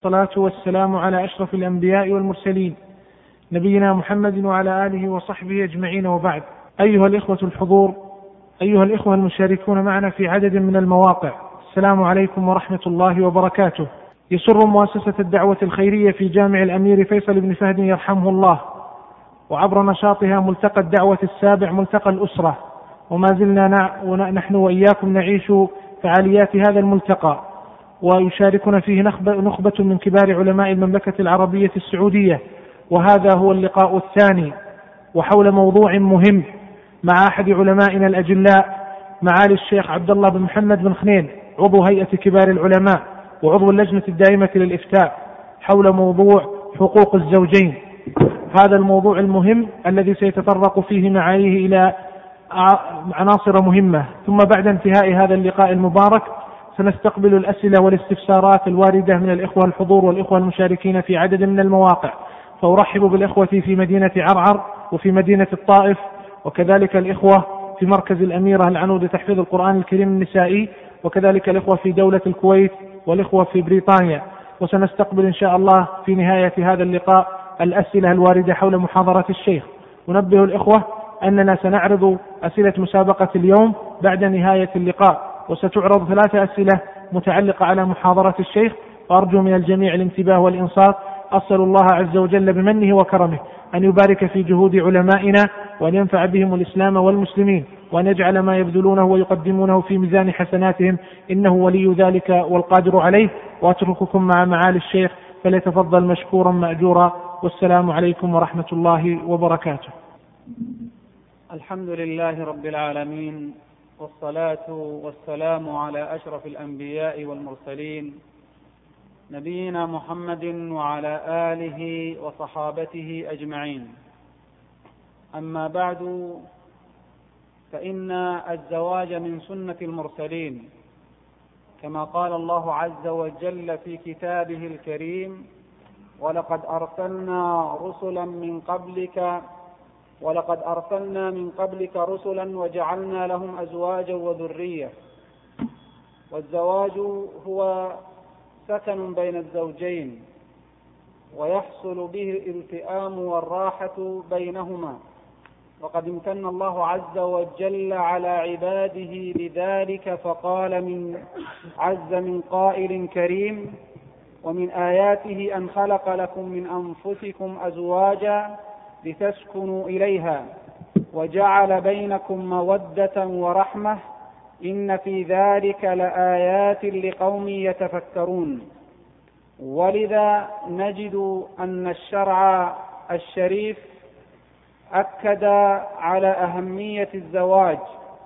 والصلاة والسلام على أشرف الأنبياء والمرسلين نبينا محمد وعلى آله وصحبه أجمعين، وبعد. أيها الإخوة الحضور، أيها الإخوة المشاركون معنا في عدد من المواقع، السلام عليكم ورحمة الله وبركاته. يسر مؤسسة الدعوة الخيرية في جامع الأمير فيصل بن فهد يرحمه الله، وعبر نشاطها ملتقى الدعوة السابع ملتقى الأسرة، وما زلنا نحن وإياكم نعيش فعاليات هذا الملتقى، ويشاركنا فيه نخبة من كبار علماء المملكة العربية السعودية. وهذا هو اللقاء الثاني، وحول موضوع مهم مع أحد علمائنا الأجلاء، معالي الشيخ عبد الله بن محمد بن خنين، عضو هيئة كبار العلماء وعضو اللجنة الدائمة للإفتاء، حول موضوع حقوق الزوجين. هذا الموضوع المهم الذي سيتطرق فيه معاليه إلى عناصر مهمة. ثم بعد انتهاء هذا اللقاء المبارك سنستقبل الأسئلة والاستفسارات الواردة من الإخوة الحضور والإخوة المشاركين في عدد من المواقع. فأرحب بالإخوة في مدينة عرعر وفي مدينة الطائف، وكذلك الإخوة في مركز الأميرة العنود لتحفيظ القرآن الكريم النسائي، وكذلك الإخوة في دولة الكويت والإخوة في بريطانيا. وسنستقبل إن شاء الله في نهاية هذا اللقاء الأسئلة الواردة حول محاضرة الشيخ. أنبه الإخوة أننا سنعرض أسئلة مسابقة اليوم بعد نهاية اللقاء، وستعرض 3 أسئلة متعلقة على محاضرة الشيخ، وأرجو من الجميع الانتباه والإنصات. أسأل الله عز وجل بمنه وكرمه أن يبارك في جهود علمائنا، وأن ينفع بهم الإسلام والمسلمين، وأن يجعل ما يبذلونه ويقدمونه في ميزان حسناتهم، إنه ولي ذلك والقادر عليه. وأترككم مع معالي الشيخ، فليتفضل مشكورا مأجورا، والسلام عليكم ورحمة الله وبركاته. الحمد لله رب العالمين، والصلاة والسلام على أشرف الأنبياء والمرسلين نبينا محمد وعلى آله وصحابته أجمعين. أما بعد، فإن الزواج من سنة المرسلين، كما قال الله عز وجل في كتابه الكريم: ولقد أرسلنا من قبلك رسلا وجعلنا لهم أزواجا وذرية. والزواج هو سكن بين الزوجين، ويحصل به الالتئام والراحة بينهما، وقد امتن الله عز وجل على عباده بذلك، فقال عز من قائل كريم: ومن آياته أن خلق لكم من أنفسكم أزواجا لتسكنوا إليها وجعل بينكم مودة ورحمة إن في ذلك لآيات لقوم يتفكرون. ولذا نجد أن الشرع الشريف أكد على أهمية الزواج،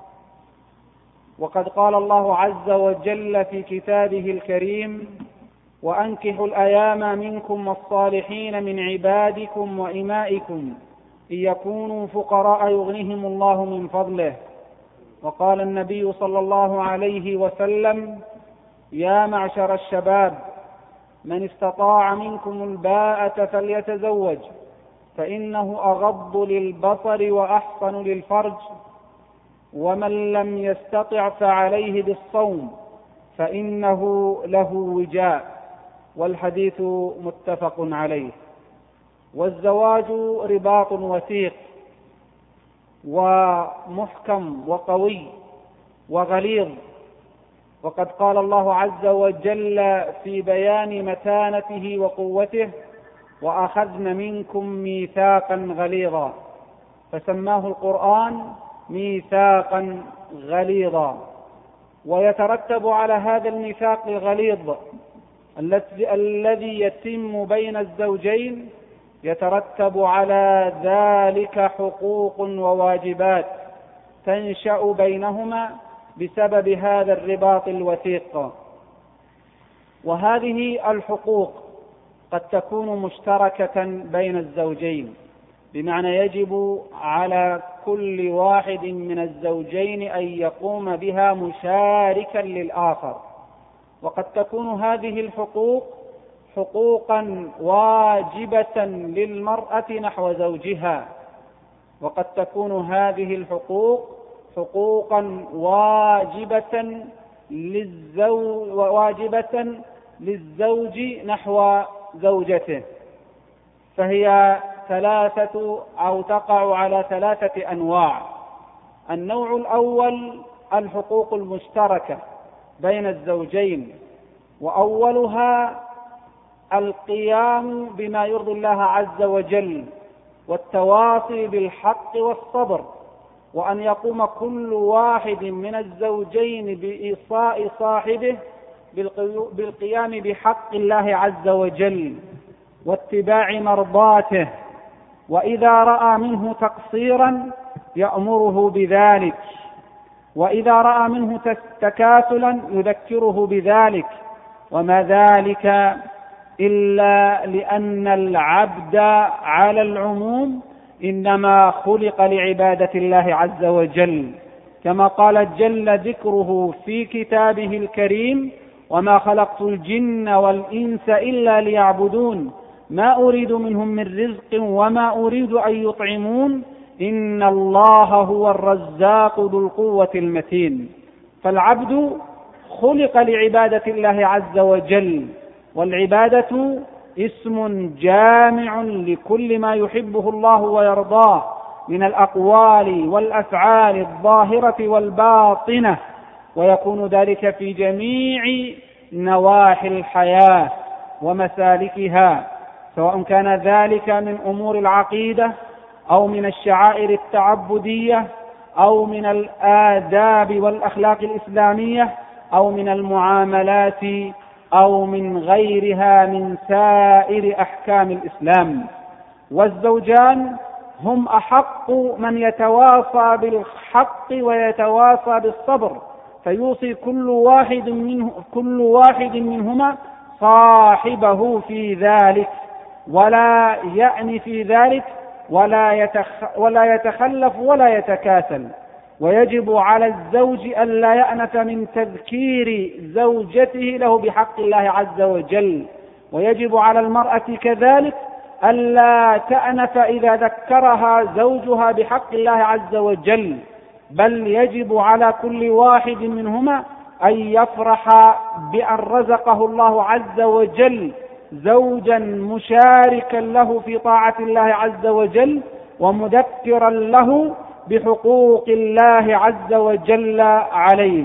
وقد قال الله عز وجل في كتابه الكريم: وأنكحوا الأيام منكم والصالحين من عبادكم وإمائكم إن يكونوا فقراء يغنهم الله من فضله. وقال النبي صلى الله عليه وسلم: يا معشر الشباب، من استطاع منكم الباءة فليتزوج، فإنه أغض للبصر وأحصن للفرج، ومن لم يستطع فعليه بالصوم فإنه له وجاء. والحديث متفق عليه. والزواج رباط وثيق ومحكم وقوي وغليظ، وقد قال الله عز وجل في بيان متانته وقوته: وأخذن منكم ميثاقا غليظا، فسماه القرآن ميثاقا غليظا. ويترتب على هذا الميثاق الغليظ الذي يتم بين الزوجين، يترتب على ذلك حقوق وواجبات تنشأ بينهما بسبب هذا الرباط الوثيق. وهذه الحقوق قد تكون مشتركة بين الزوجين، بمعنى يجب على كل واحد من الزوجين أن يقوم بها مشاركا للآخر. وقد تكون هذه الحقوق حقوقا واجبة للمرأة نحو زوجها، وقد تكون هذه الحقوق حقوقا واجبة للزوج نحو زوجته، فهي ثلاثة أو تقع على ثلاثة أنواع. النوع الأول الحقوق المشتركة بين الزوجين، وأولها القيام بما يرضي الله عز وجل والتواصي بالحق والصبر، وأن يقوم كل واحد من الزوجين بإيصاء صاحبه بالقيام بحق الله عز وجل واتباع مرضاته، وإذا رأى منه تقصيرا يأمره بذلك، وإذا رأى منه تكاسلا يذكره بذلك، وما ذلك إلا لأن العبد على العموم إنما خلق لعبادة الله عز وجل، كما قال جل ذكره في كتابه الكريم: وما خلقت الجن والإنس إلا ليعبدون ما أريد منهم من رزق وما أريد أن يطعمون إن الله هو الرزاق ذو القوة المتين. فالعبد خلق لعبادة الله عز وجل، والعبادة اسم جامع لكل ما يحبه الله ويرضاه من الأقوال والأفعال الظاهرة والباطنة، ويكون ذلك في جميع نواحي الحياة ومسالكها، سواء كان ذلك من أمور العقيدة أو من الشعائر التعبدية أو من الآداب والأخلاق الإسلامية أو من المعاملات أو من غيرها من سائر أحكام الإسلام. والزوجان هم أحق من يتواصى بالحق ويتواصى بالصبر، فيوصي كل واحد منهما صاحبه في ذلك، ولا يأني في ذلك، ولا يتخلف ولا يتكاسل. ويجب على الزوج ألا يأنف من تذكير زوجته له بحق الله عز وجل، ويجب على المرأة كذلك ألا تأنف إذا ذكرها زوجها بحق الله عز وجل، بل يجب على كل واحد منهما أن يفرح بأن رزقه الله عز وجل زوجا مشاركا له في طاعة الله عز وجل ومذكرا له بحقوق الله عز وجل عليه.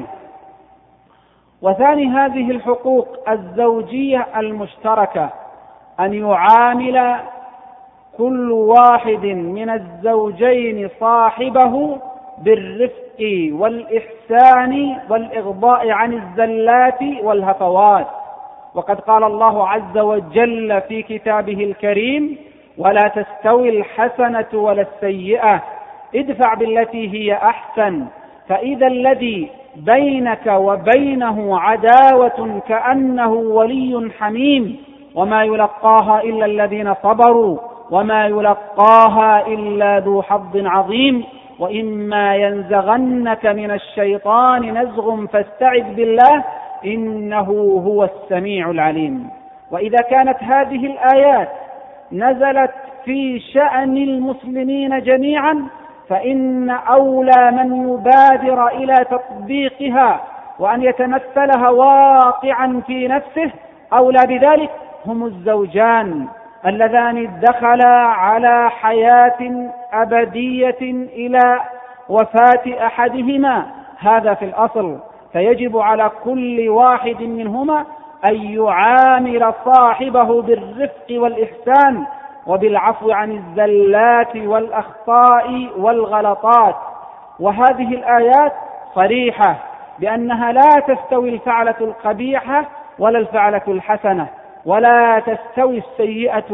وثاني هذه الحقوق الزوجية المشتركة أن يعامل كل واحد من الزوجين صاحبه بالرفق والإحسان والإغضاء عن الزلات والهفوات. وقد قال الله عز وجل في كتابه الكريم: ولا تستوي الحسنة ولا السيئة ادفع بالتي هي أحسن فإذا الذي بينك وبينه عداوة كأنه ولي حميم وما يلقاها إلا الذين صبروا وما يلقاها إلا ذو حظ عظيم وإما ينزغنك من الشيطان نزغ فاستعذ بالله إنه هو السميع العليم. وإذا كانت هذه الآيات نزلت في شأن المسلمين جميعا فإن أولى من يبادر إلى تطبيقها وأن يتمثلها واقعا في نفسه أولى بذلك هم الزوجان اللذان دخلا على حياة أبدية إلى وفاة أحدهما، هذا في الأصل. فيجب على كل واحد منهما أن يعامل صاحبه بالرفق والإحسان وبالعفو عن الزلات والأخطاء والغلطات. وهذه الآيات صريحة بأنها لا تستوي الفعلة القبيحة ولا الفعلة الحسنة، ولا تستوي السيئة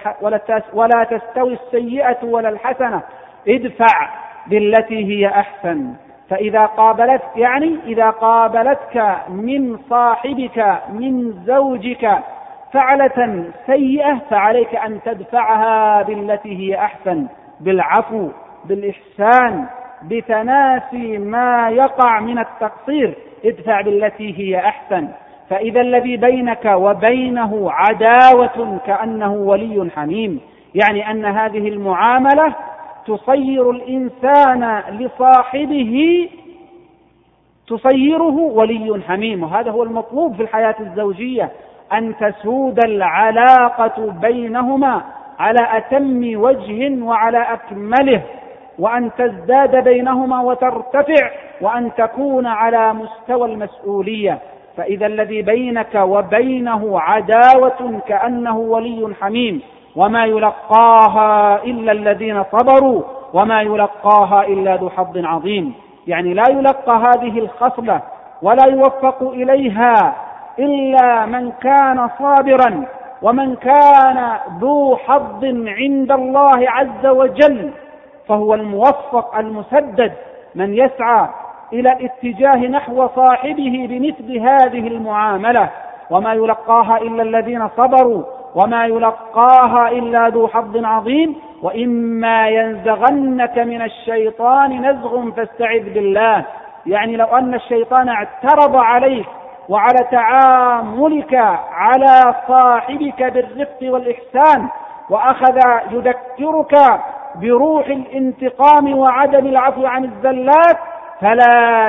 ولا الحسنة، ادفع بالتي هي أحسن. فإذا إذا قابلتك من صاحبك من زوجك فعلة سيئة فعليك أن تدفعها بالتي هي أحسن، بالعفو، بالإحسان، بتناسي ما يقع من التقصير، ادفع بالتي هي أحسن. فإذا الذي بينك وبينه عداوة كأنه ولي حميم، يعني أن هذه المعاملة تصير الإنسان لصاحبه ولي حميم. وهذا هو المطلوب في الحياة الزوجية، أن تسود العلاقة بينهما على أتم وجه وعلى أكمله، وأن تزداد بينهما وترتفع، وأن تكون على مستوى المسؤولية. فإذا الذي بينك وبينه عداوة كأنه ولي حميم، وما يلقاها إلا الذين صبروا وما يلقاها إلا ذو حظ عظيم. يعني لا يلقى هذه الخصلة ولا يوفق إليها إلا من كان صابرا، ومن كان ذو حظ عند الله عز وجل، فهو الموفق المسدد من يسعى إلى الاتجاه نحو صاحبه بمثل هذه المعاملة. وما يلقاها إلا الذين صبروا وما يلقاها إلا ذو حظ عظيم. وإما ينزغنك من الشيطان نزغ فاستعذ بالله. يعني لو أن الشيطان اعترض عليك وعلى تعاملك على صاحبك بالرفق والإحسان، وأخذ يذكرك بروح الانتقام وعدم العفو عن الزلات، فلا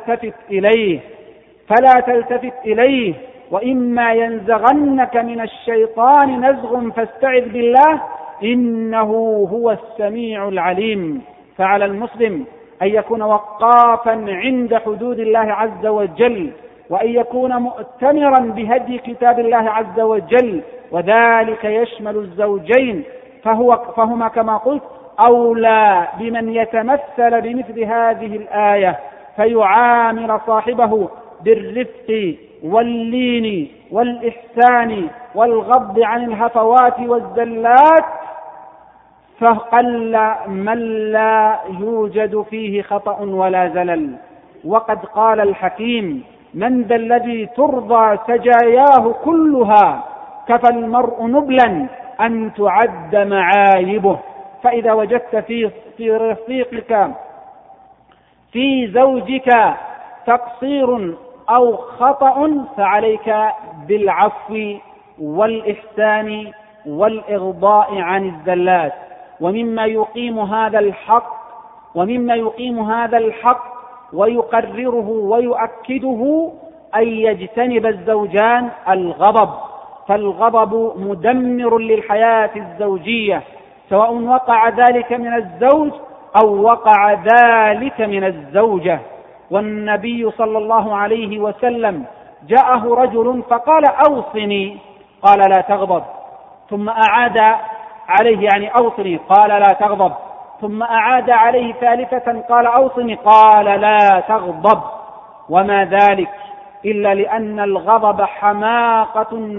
تلتفت إليه. وإما ينزغنك من الشيطان نزغ فاستعذ بالله إنه هو السميع العليم. فعلى المسلم أن يكون وقافا عند حدود الله عز وجل، وأن يكون مؤتمرا بهدي كتاب الله عز وجل، وذلك يشمل الزوجين، فهما كما قلت أولى بمن يتمثل بمثل هذه الآية، فيعامل صاحبه بالرفق واللين والإحسان والغض عن الهفوات والزلات، فقل من لا يوجد فيه خطأ ولا زلل. وقد قال الحكيم: من ذا الذي ترضى سجاياه كلها، كفى المرء نبلا أن تعد معايبه. فإذا وجدت في رفيقك في زوجك تقصير أو خطأ، فعليك بالعفو والإحسان والإغضاء عن الزلات. ومما يقيم هذا الحق ويقرره ويؤكده أن يجتنب الزوجان الغضب، فالغضب مدمر للحياة الزوجية، سواء وقع ذلك من الزوج أو وقع ذلك من الزوجة. والنبي صلى الله عليه وسلم جاءه رجل فقال: أوصني، قال: لا تغضب. ثم أعاد عليه، يعني أوصني، قال: لا تغضب. ثم أعاد عليه ثالثة قال: أوصني، قال: لا تغضب. وما ذلك إلا لأن الغضب حماقة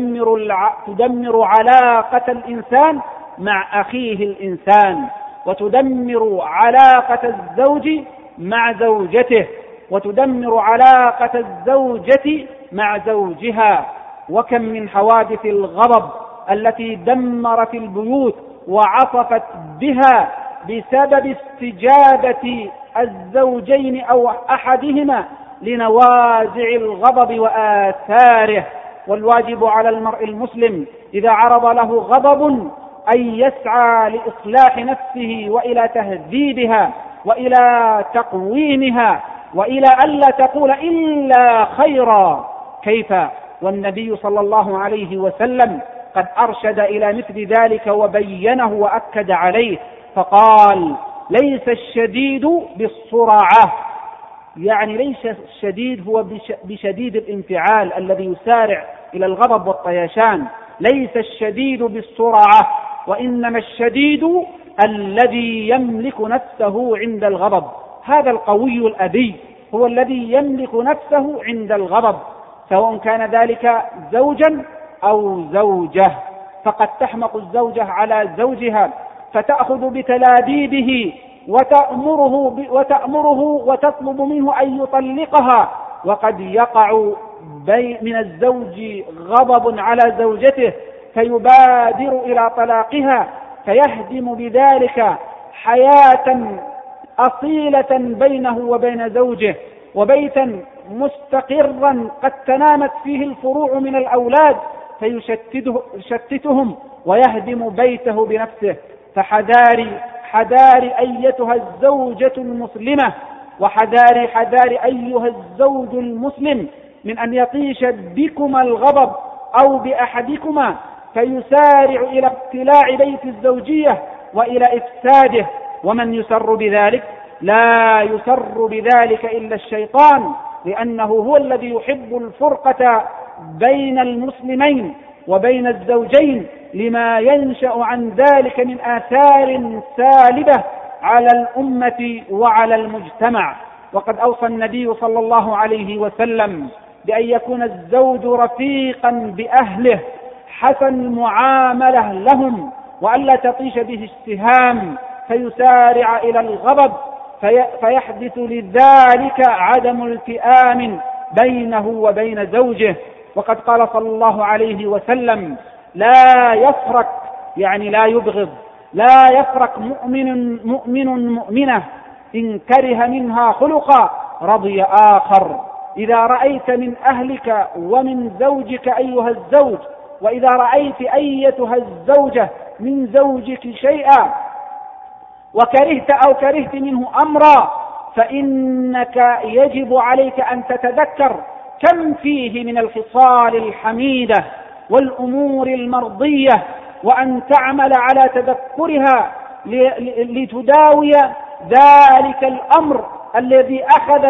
تدمر علاقة الإنسان مع أخيه الإنسان، وتدمر علاقة الزوج مع زوجته، وتدمر علاقة الزوجة مع زوجها. وكم من حوادث الغضب التي دمرت البيوت وعصفت بها بسبب استجابة الزوجين أو أحدهما لنوازع الغضب وآثاره. والواجب على المرء المسلم إذا عرض له غضب أن يسعى لإصلاح نفسه وإلى تهذيبها وإلى تقويمها، وإلى ألا تقول إلا خيرا. كيف والنبي صلى الله عليه وسلم قد أرشد إلى مثل ذلك وبينه وأكد عليه، فقال: ليس الشديد بالصرعة، يعني ليس الشديد هو بشديد الانفعال الذي يسارع إلى الغضب والطيشان، ليس الشديد بالصرعة، وإنما الشديد الذي يملك نفسه عند الغضب. هذا القوي الأبي هو الذي يملك نفسه عند الغضب، سواء كان ذلك زوجا أو زوجة. فقد تحمق الزوجة على زوجها فتأخذ بتلابيبه وتأمره وتطلب منه أن يطلقها، وقد يقع من الزوج غضب على زوجته فيبادر إلى طلاقها، فيهدم بذلك حياة أصيلة بينه وبين زوجه، وبيتا مستقرا قد تنامت فيه الفروع من الأولاد فيشتتهم ويهدم بيته بنفسه. فحذاري أيتها الزوجة المسلمة، وحذاري أيها الزوج المسلم من أن يطيش بكما الغضب أو بأحدكما فيسارع إلى ابتلاع بيت الزوجية وإلى إفساده. ومن يسر بذلك؟ لا يسر بذلك إلا الشيطان، لأنه هو الذي يحب الفرقة بين المسلمين وبين الزوجين، لما ينشأ عن ذلك من آثار سالبة على الأمة وعلى المجتمع. وقد أوصى النبي صلى الله عليه وسلم بأن يكون الزوج رفيقا بأهله حسن المعاملة لهم، وألا تطيش به السهام فيسارع إلى الغضب فيحدث لذلك عدم التئام بينه وبين زوجه. وقد قال صلى الله عليه وسلم: لا يفرق، يعني لا يبغض، لا يفرق مؤمن مؤمنة إن كره منها خلقا رضي آخر. إذا رأيت من أهلك ومن زوجك أيها الزوج، وإذا رأيت أيتها الزوجة من زوجك شيئا وكرهت أو كرهت منه أمرا، فإنك يجب عليك أن تتذكر كم فيه من الخصال الحميدة والأمور المرضية، وأن تعمل على تذكرها لتداوي ذلك الأمر الذي أخذ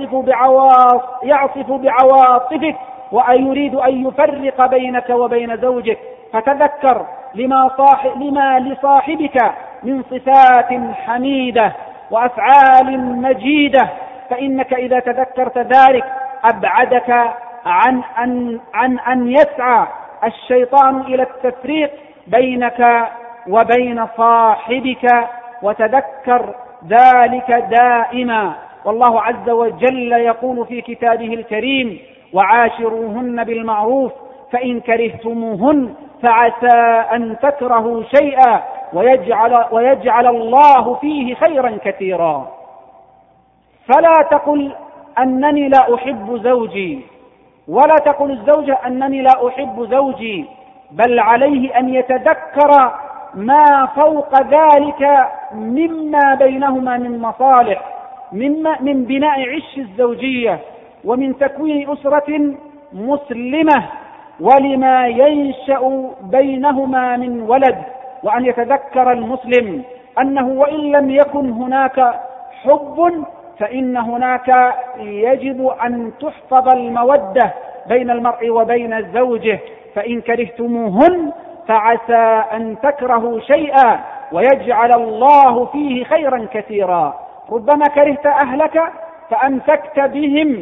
يعصف بعواطفك ويريد أن يفرق بينك وبين زوجك. فتذكر لما لصاحبك من صفات حميدة وأفعال مجيدة، فإنك إذا تذكرت ذلك أبعدك عن أن يسعى الشيطان إلى التفريق بينك وبين صاحبك، وتذكر ذلك دائما. والله عز وجل يقول في كتابه الكريم: وعاشروهن بالمعروف فإن كرهتموهن فعسى أن تكرهوا شيئا ويجعل الله فيه خيرا كثيرا. فلا تقل أنني لا أحب زوجي، ولا تقل الزوجة أنني لا أحب زوجي، بل عليه أن يتذكر ما فوق ذلك مما بينهما من مصالح، من بناء عش الزوجية ومن تكوين أسرة مسلمة، ولما ينشأ بينهما من ولد. وأن يتذكر المسلم أنه وإن لم يكن هناك حب فإن هناك يجب أن تحفظ المودة بين المرء وبين زوجه. فإن كرهتموهن فعسى أن تكرهوا شيئا ويجعل الله فيه خيرا كثيرا. ربما كرهت أهلك فأمسكت بهم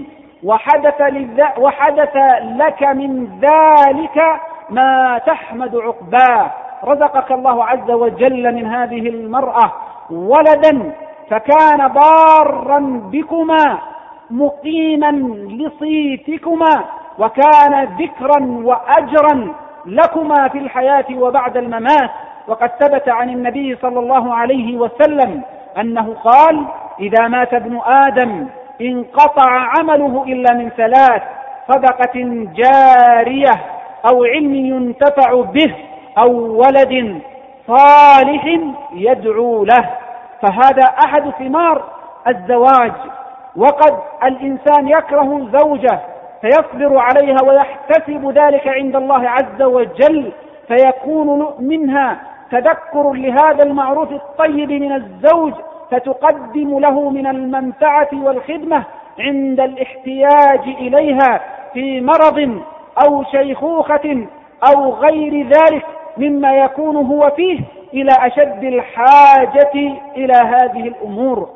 وحدث لك من ذلك ما تحمد عقباه. رزقك الله عز وجل من هذه المرأة ولدا فكان بارا بكما مقيما لصيتكما، وكان ذكرا وأجرا لكما في الحياة وبعد الممات. وقد ثبت عن النبي صلى الله عليه وسلم أنه قال: إذا مات ابن آدم انقطع عمله إلا من ثلاث: صدقة جارية أو علم ينتفع به أو ولد صالح يدعو له. فهذا أحد ثمار الزواج. وقد الإنسان يكره زوجه فيصبر عليها ويحتسب ذلك عند الله عز وجل، فيكون منها تذكر لهذا المعروف الطيب من الزوج، فتقدم له من المنفعة والخدمة عند الاحتياج إليها في مرض أو شيخوخة أو غير ذلك مما يكون هو فيه إلى أشد الحاجة إلى هذه الأمور.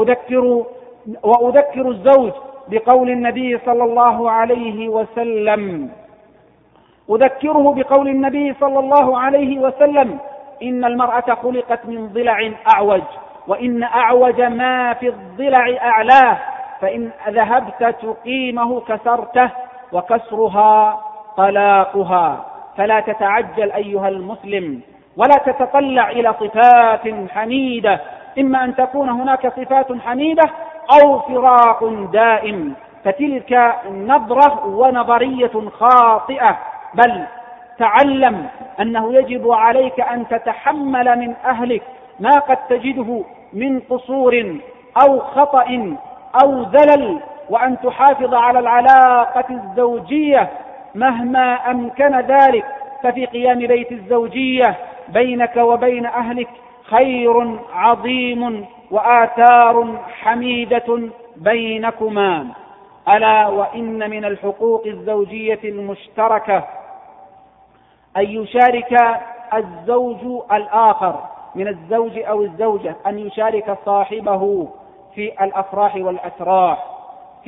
وأذكر الزوج بقول النبي صلى الله عليه وسلم أذكره بقول النبي صلى الله عليه وسلم: إن المرأة خلقت من ضلع أعوج، وإن أعوج ما في الضلع أعلاه، فإن ذهبت تقيمه كسرته، وكسرها طلاقها. فلا تتعجل أيها المسلم، ولا تتطلع إلى صفات حميدة، إما أن تكون هناك صفات حميدة أو فراق دائم، فتلك نظرة ونظرية خاطئة. بل تعلم أنه يجب عليك أن تتحمل من أهلك ما قد تجده من قصور أو خطأ أو زلل، وأن تحافظ على العلاقة الزوجية مهما أمكن ذلك، ففي قيام بيت الزوجية بينك وبين أهلك خير عظيم وآثار حميدة بينكما. ألا وإن من الحقوق الزوجية المشتركة أن يشارك الزوج الآخر من الزوج أو الزوجة، أن يشارك صاحبه في الأفراح والأتراح، في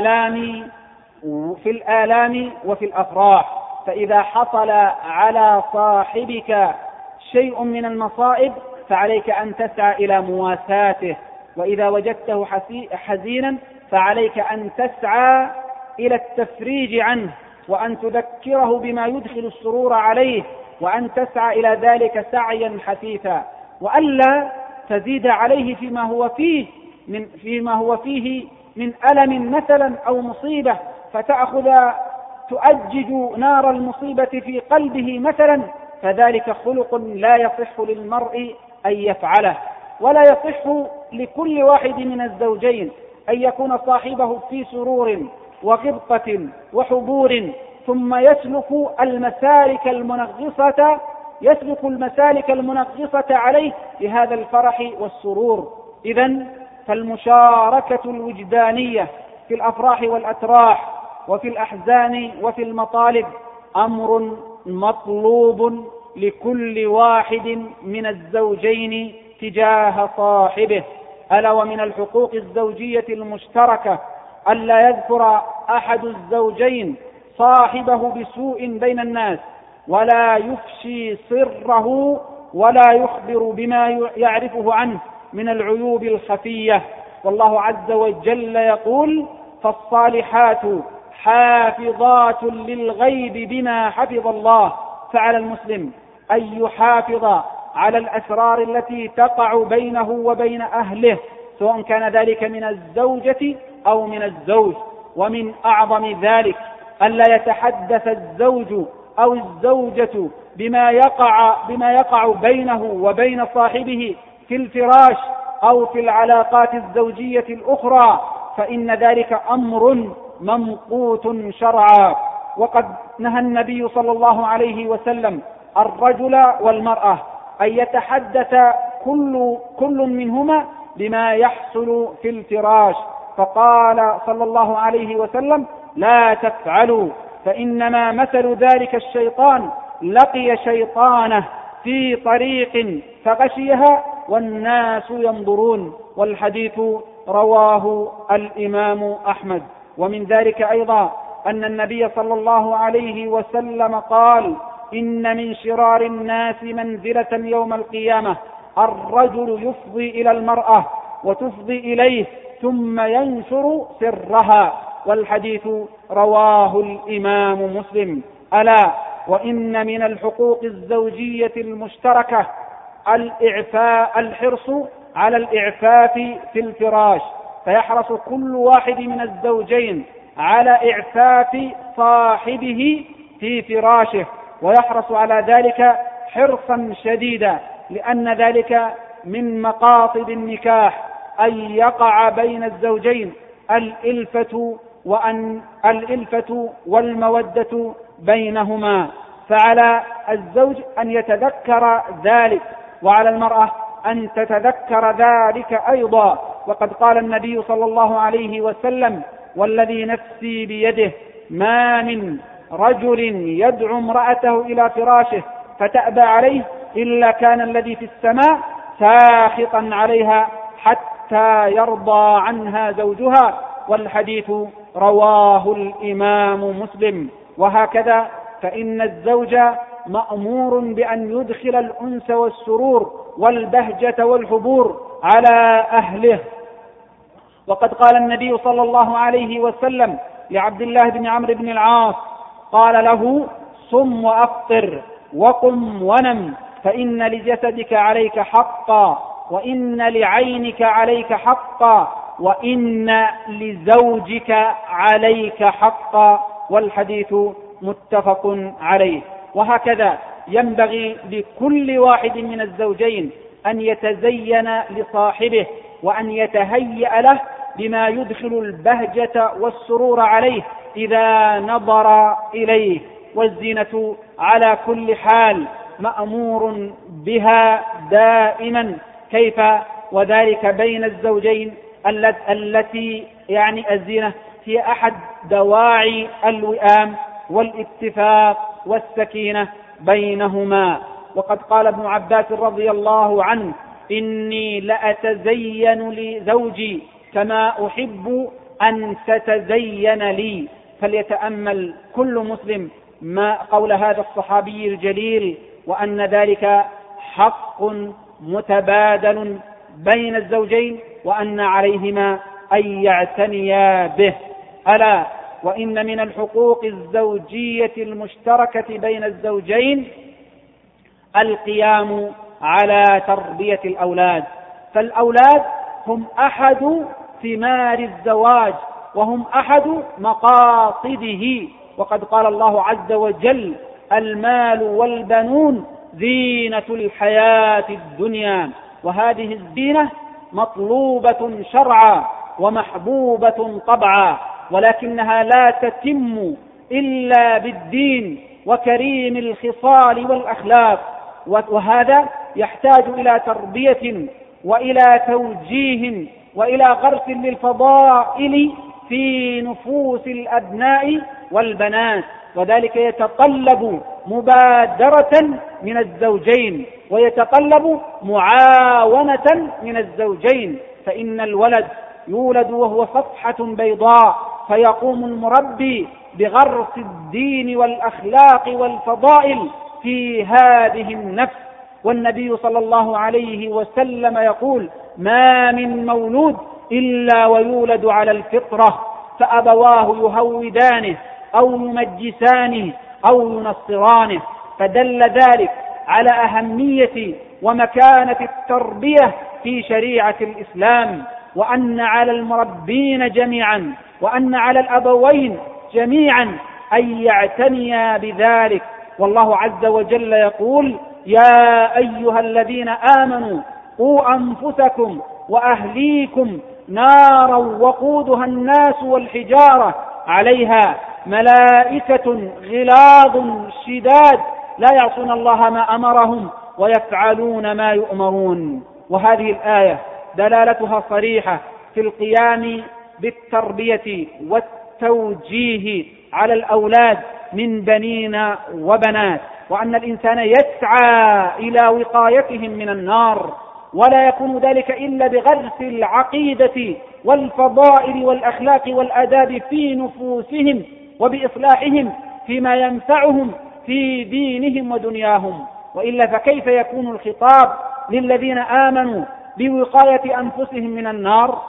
الآلام وفي الأفراح. فإذا حصل على صاحبك شيء من المصائب فعليك أن تسعى إلى مواساته، وإذا وجدته حزينا فعليك أن تسعى إلى التفريج عنه، وأن تذكره بما يدخل السرور عليه، وأن تسعى إلى ذلك سعيا حثيثا، وألا تزيد عليه فيما هو فيه من ألم مثلا أو مصيبة، تؤجج نار المصيبة في قلبه مثلا، فذلك خلق لا يصح للمرء أن يفعله. ولا يصح لكل واحد من الزوجين أن يكون صاحبه في سرور وغبطة وحبور ثم يسلك المسالك المنغصة عليه بهذا الفرح والسرور. إذن فالمشاركة الوجدانية في الأفراح والأتراح وفي الأحزان وفي المطالب أمر مطلوب لكل واحد من الزوجين تجاه صاحبه. ألا ومن الحقوق الزوجية المشتركة ألا يذكر أحد الزوجين صاحبه بسوء بين الناس، ولا يفشي سره، ولا يخبر بما يعرفه عنه من العيوب الخفية. والله عز وجل يقول: فالصالحات حافظات للغيب بما حفظ الله. فعلى المسلم أن يحافظ على الأسرار التي تقع بينه وبين أهله، سواء كان ذلك من الزوجة أو من الزوج. ومن أعظم ذلك ألا يتحدث الزوج أو الزوجة بما يقع بينه وبين صاحبه في الفراش أو في العلاقات الزوجية الأخرى، فإن ذلك أمر ممقوت شرعا. وقد نهى النبي صلى الله عليه وسلم الرجل والمرأة أن يتحدث كل منهما بما يحصل في الفراش، فقال صلى الله عليه وسلم: لا تفعلوا، فإنما مثل ذلك الشيطان لقي شيطانه في طريق فغشيها والناس ينظرون. والحديث رواه الإمام أحمد. ومن ذلك أيضا أن النبي صلى الله عليه وسلم قال: إن من شرار الناس منزلة يوم القيامة الرجل يفضي إلى المرأة وتفضي إليه ثم ينشر سرها. والحديث رواه الإمام مسلم. ألا وإن من الحقوق الزوجية المشتركة الحرص على الإعفاف في الفراش، فيحرص كل واحد من الزوجين على إعفاف صاحبه في فراشه، ويحرص على ذلك حرصا شديدا، لأن ذلك من مقاصد النكاح أن يقع بين الزوجين الإلفة والمودة بينهما. فعلى الزوج أن يتذكر ذلك، وعلى المرأة أن تتذكر ذلك أيضا. وقد قال النبي صلى الله عليه وسلم: والذي نفسي بيده ما من رجل يدعو امرأته إلى فراشه فتأبى عليه إلا كان الذي في السماء ساخطا عليها حتى يرضى عنها زوجها. والحديث رواه الإمام مسلم. وهكذا فإن الزوج مأمور بأن يدخل الأنس والسرور والبهجة والحبور على أهله. وقد قال النبي صلى الله عليه وسلم لعبد الله بن عمرو بن العاص، قال له: صم وأفطر وقم ونم، فإن لجسدك عليك حقا، وإن لعينك عليك حقا، وإن لزوجك عليك حقا. والحديث متفق عليه. وهكذا ينبغي لكل واحد من الزوجين أن يتزين لصاحبه، وأن يتهيأ له بما يدخل البهجة والسرور عليه إذا نظر إليه. والزينة على كل حال مأمور بها دائما، كيف وذلك بين الزوجين، التي يعني الزينة هي أحد دواعي الوئام والاتفاق والسكينة بينهما. وقد قال ابن عباس رضي الله عنه: إني لأتزين لزوجي كما أحب أن تتزين لي. فليتأمل كل مسلم ما قول هذا الصحابي الجليل، وأن ذلك حق متبادل بين الزوجين، وأن عليهما أن يعتنيا به. ألا وإن من الحقوق الزوجية المشتركة بين الزوجين القيام على تربية الأولاد، فالأولاد هم أحد ثمار الزواج وهم أحد مقاصده. وقد قال الله عز وجل: المال والبنون زينة الحياة الدنيا. وهذه الزينة مطلوبة شرعا ومحبوبة طبعا، ولكنها لا تتم إلا بالدين وكريم الخصال والأخلاق، وهذا يحتاج إلى تربية وإلى توجيه وإلى غرس للفضائل في نفوس الأبناء والبنات، وذلك يتطلب مبادرة من الزوجين ويتطلب معاونة من الزوجين. فإن الولد يولد وهو صفحة بيضاء، فيقوم المربي بغرس الدين والأخلاق والفضائل في هذه النفس. والنبي صلى الله عليه وسلم يقول: ما من مولود إلا ويولد على الفطرة، فأبواه يهودانه أو يمجسانه أو ينصرانه. فدل ذلك على أهمية ومكانة التربية في شريعة الإسلام، وأن على المربين جميعا وأن على الأبوين جميعا أن يعتنيا بذلك. والله عز وجل يقول: يا أيها الذين آمنوا قوا أنفسكم وأهليكم نارا وقودها الناس والحجارة عليها ملائكة غلاظ شداد لا يعصون الله ما أمرهم ويفعلون ما يؤمرون. وهذه الآية دلالتها صريحة في القيام بالتربية والتوجيه على الأولاد من بنين وبنات، وأن الإنسان يسعى إلى وقايتهم من النار، ولا يكون ذلك إلا بغرس العقيدة والفضائل والأخلاق والآداب في نفوسهم، وبإصلاحهم فيما ينفعهم في دينهم ودنياهم. وإلا فكيف يكون الخطاب للذين آمنوا بوقاية أنفسهم من النار؟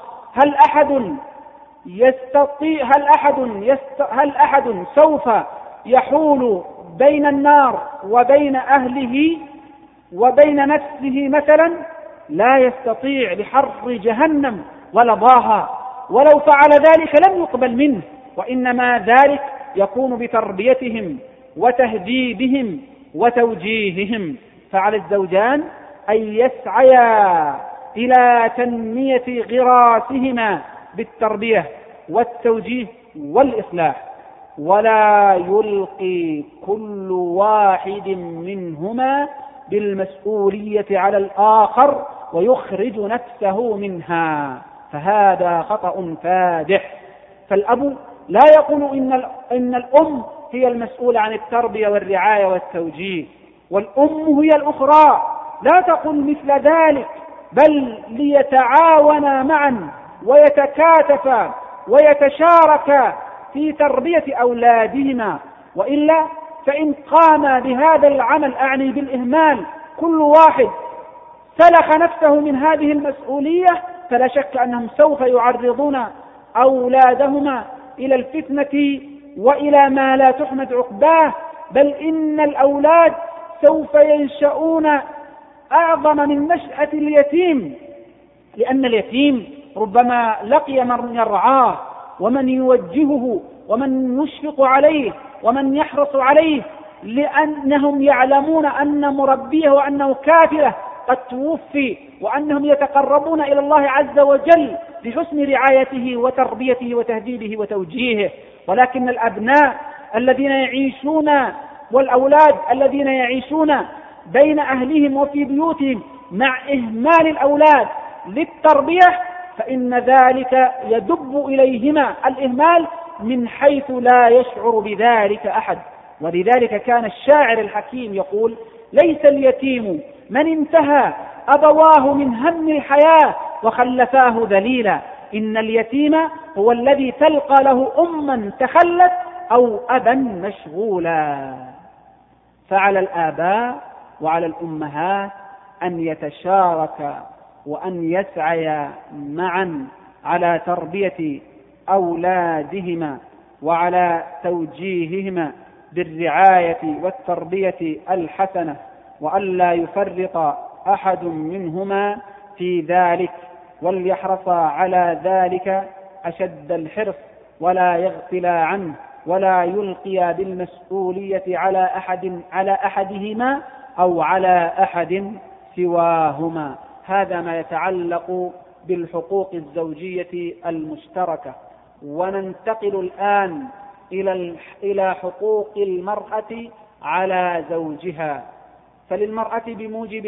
هل أحد سوف يحول بين النار وبين أهله وبين نفسه مثلا؟ لا يستطيع لحر جهنم ولظاها، ولو فعل ذلك لم يقبل منه، وإنما ذلك يكون بتربيتهم وتهذيبهم وتوجيههم. فعلى الزوجان أن يسعيا إلى تنمية غراسهما بالتربية والتوجيه والإصلاح، ولا يلقي كل واحد منهما بالمسؤولية على الآخر ويخرج نفسه منها، فهذا خطأ فادح. فالأب لا يقول إن الأم هي المسؤولة عن التربية والرعاية والتوجيه، والأم هي الأخرى، لا تقل مثل ذلك، بل ليتعاونا معا ويتكاتفا ويتشاركا في تربية أولادهما. وإلا فإن قام بهذا العمل، أعني بالإهمال، كل واحد سلخ نفسه من هذه المسؤولية، فلا شك أنهم سوف يعرضون أولادهما إلى الفتنة وإلى ما لا تحمد عقباه، بل إن الأولاد سوف ينشؤون أعظم من نشأة اليتيم، لأن اليتيم ربما لقي من يرعاه ومن يوجهه ومن يشفق عليه ومن يحرص عليه، لأنهم يعلمون أن مربيه وأنه كافره قد توفي، وأنهم يتقربون إلى الله عز وجل لحسن رعايته وتربيته وتهذيبه وتوجيهه. ولكن الأبناء الذين يعيشون والأولاد الذين يعيشون بين أهلهم وفي بيوتهم مع إهمال الأولاد للتربية فإن ذلك يدب إليهما الإهمال من حيث لا يشعر بذلك أحد. ولذلك كان الشاعر الحكيم يقول: ليس اليتيم من انتهى أبواه من هم الحياة وخلفاه ذليلا، إن اليتيم هو الذي تلقى له أما تخلت أو أبا مشغولا. فعلى الآباء وعلى الأمهات أن يتشاركا وأن يسعيا معا على تربية أولادهما وعلى توجيههما بالرعاية والتربية الحسنة، وألا يفرط أحد منهما في ذلك، وليحرصا على ذلك أشد الحرص، ولا يغفلا عنه، ولا يلقيا بالمسؤولية على أحدهما أو على أحد سواهما. هذا ما يتعلق بالحقوق الزوجية المشتركة. وننتقل الآن إلى حقوق المرأة على زوجها. فللمرأة بموجب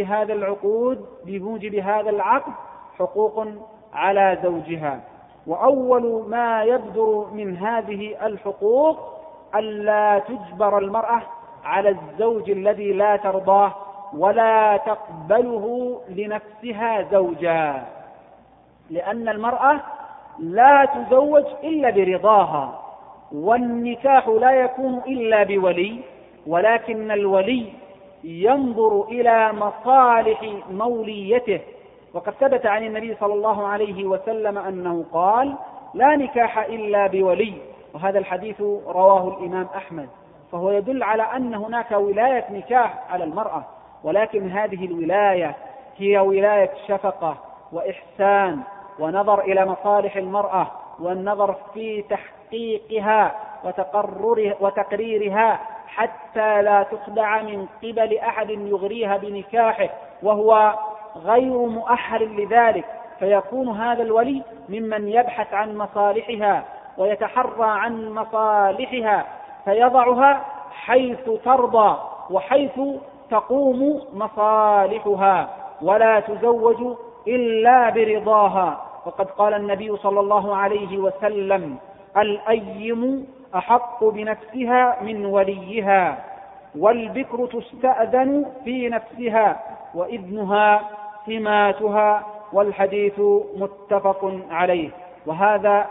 هذا العقد حقوق على زوجها. وأول ما يبدر من هذه الحقوق ألا تجبر المرأة على الزوج الذي لا ترضاه ولا تقبله لنفسها زوجا، لأن المرأة لا تزوج إلا برضاها، والنكاح لا يكون إلا بولي، ولكن الولي ينظر إلى مصالح موليته. وقد ثبت عن النبي صلى الله عليه وسلم أنه قال: لا نكاح إلا بولي، وهذا الحديث رواه الإمام أحمد. فهو يدل على أن هناك ولاية نكاح على المرأة، ولكن هذه الولاية هي ولاية شفقة وإحسان ونظر إلى مصالح المرأة والنظر في تحقيقها وتقريرها حتى لا تخدع من قبل أحد يغريها بنكاحه وهو غير مؤهل لذلك، فيكون هذا الولي ممن يبحث عن مصالحها ويتحرى عن مصالحها، فيضعها حيث ترضى وحيث تقوم مصالحها، ولا تزوج إلا برضاها. وقد قال النبي صلى الله عليه وسلم: الأيم أحق بنفسها من وليها، والبكر تستأذن في نفسها، وإذنها سماتها. والحديث متفق عليه. وهذا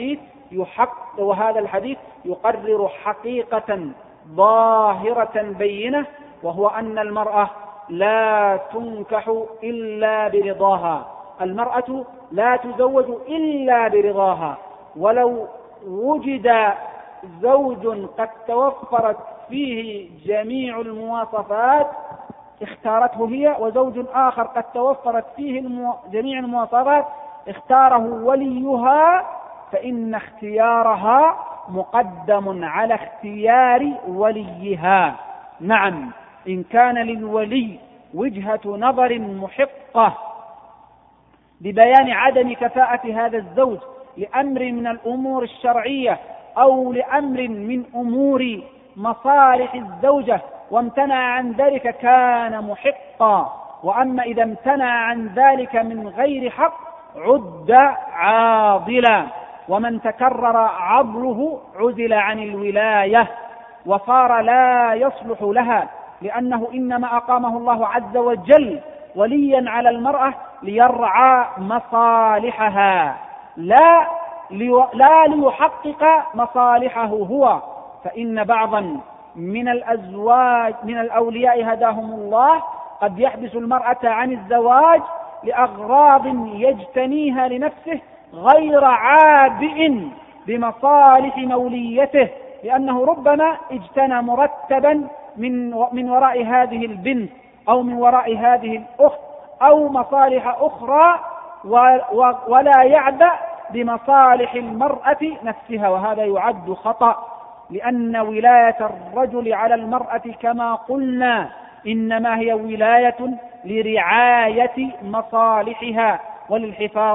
الحديث يقرر حقيقة ظاهرة بينة، وهو أن المرأة لا تنكح إلا برضاها. المرأة لا تزوج إلا برضاها، ولو وجد زوج قد توفرت فيه جميع المواصفات اختارته هي، وزوج آخر قد توفرت فيه جميع المواصفات اختاره وليها، فإن اختيارها مقدم على اختيار وليها. نعم، إن كان للولي وجهة نظر محقة ببيان عدم كفاءة هذا الزوج لأمر من الأمور الشرعية أو لأمر من أمور مصالح الزوجة وامتنع عن ذلك كان محقا. وأما إذا امتنع عن ذلك من غير حق عد عاضلا، ومن تكرر عضله عزل عن الولاية وصار لا يصلح لها، لأنه إنما أقامه الله عز وجل وليا على المرأة ليرعى مصالحها لا ليحقق مصالحه هو. فإن بعضا من الأولياء هداهم الله قد يحبس المرأة عن الزواج لأغراض يجتنيها لنفسه غير عابئ بمصالح موليته، لأنه ربما اجتنى مرتبا من وراء هذه البنت أو من وراء هذه الأخت أو مصالح أخرى، ولا يعبأ بمصالح المرأة نفسها، وهذا يعد خطأ، لأن ولاية الرجل على المرأة كما قلنا إنما هي ولاية لرعاية مصالحها وللحفاظ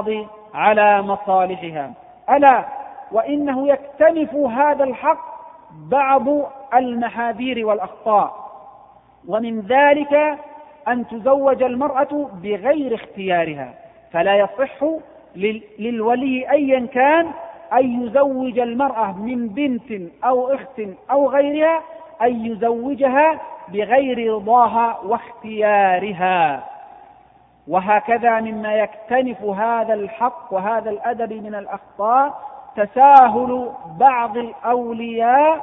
على مصالحها. ألا وإنه يكتنف هذا الحق بعض المحاذير والأخطاء، ومن ذلك أن تزوج المرأة بغير اختيارها، فلا يصح للولي أيا كان أن يزوج المرأة من بنت أو أخت أو غيرها، أن يزوجها بغير رضاها واختيارها. وهكذا مما يكتنف هذا الحق وهذا الأدب من الأخطاء تساهل بعض الأولياء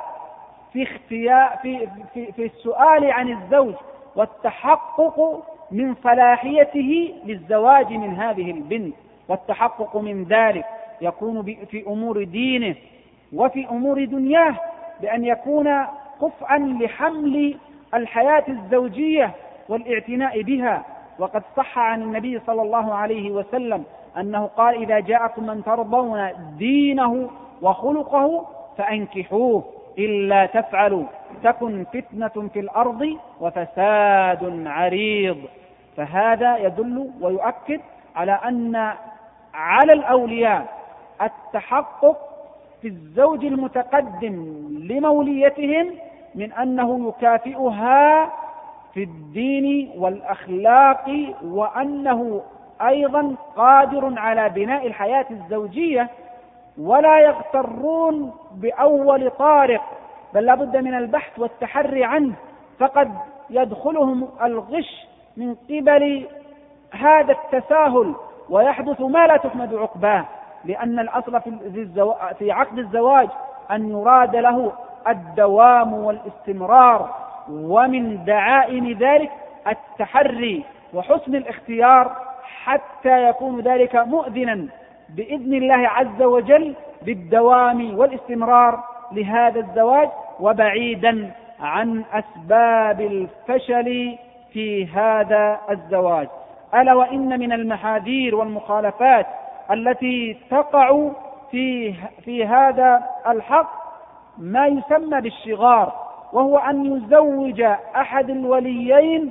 في السؤال عن الزوج والتحقق من صلاحيته للزواج من هذه البنت، والتحقق من ذلك يكون في أمور دينه وفي أمور دنياه، بأن يكون كفءا لحمل الحياة الزوجية والاعتناء بها. وقد صح عن النبي صلى الله عليه وسلم أنه قال: إذا جاءكم من ترضون دينه وخلقه فأنكحوه، إلا تفعلوا تكن فتنة في الأرض وفساد عريض. فهذا يدل ويؤكد على أن على الأولياء التحقق في الزوج المتقدم لموليتهم من أنه يكافئها في الدين والأخلاق، وأنه أيضا قادر على بناء الحياة الزوجية، ولا يغترون بأول طارق، بل لابد من البحث والتحري عنه، فقد يدخلهم الغش من قبل هذا التساهل ويحدث ما لا تحمد عقباه، لأن الأصل في عقد الزواج أن يراد له الدوام والاستمرار، ومن دعائم ذلك التحري وحسن الاختيار، حتى يكون ذلك مؤذنا بإذن الله عز وجل بالدوام والاستمرار لهذا الزواج، وبعيدا عن أسباب الفشل في هذا الزواج. ألا وإن من المحاذير والمخالفات التي تقع في هذا الحق ما يسمى بالشغار، وهو أن يزوج أحد الوليين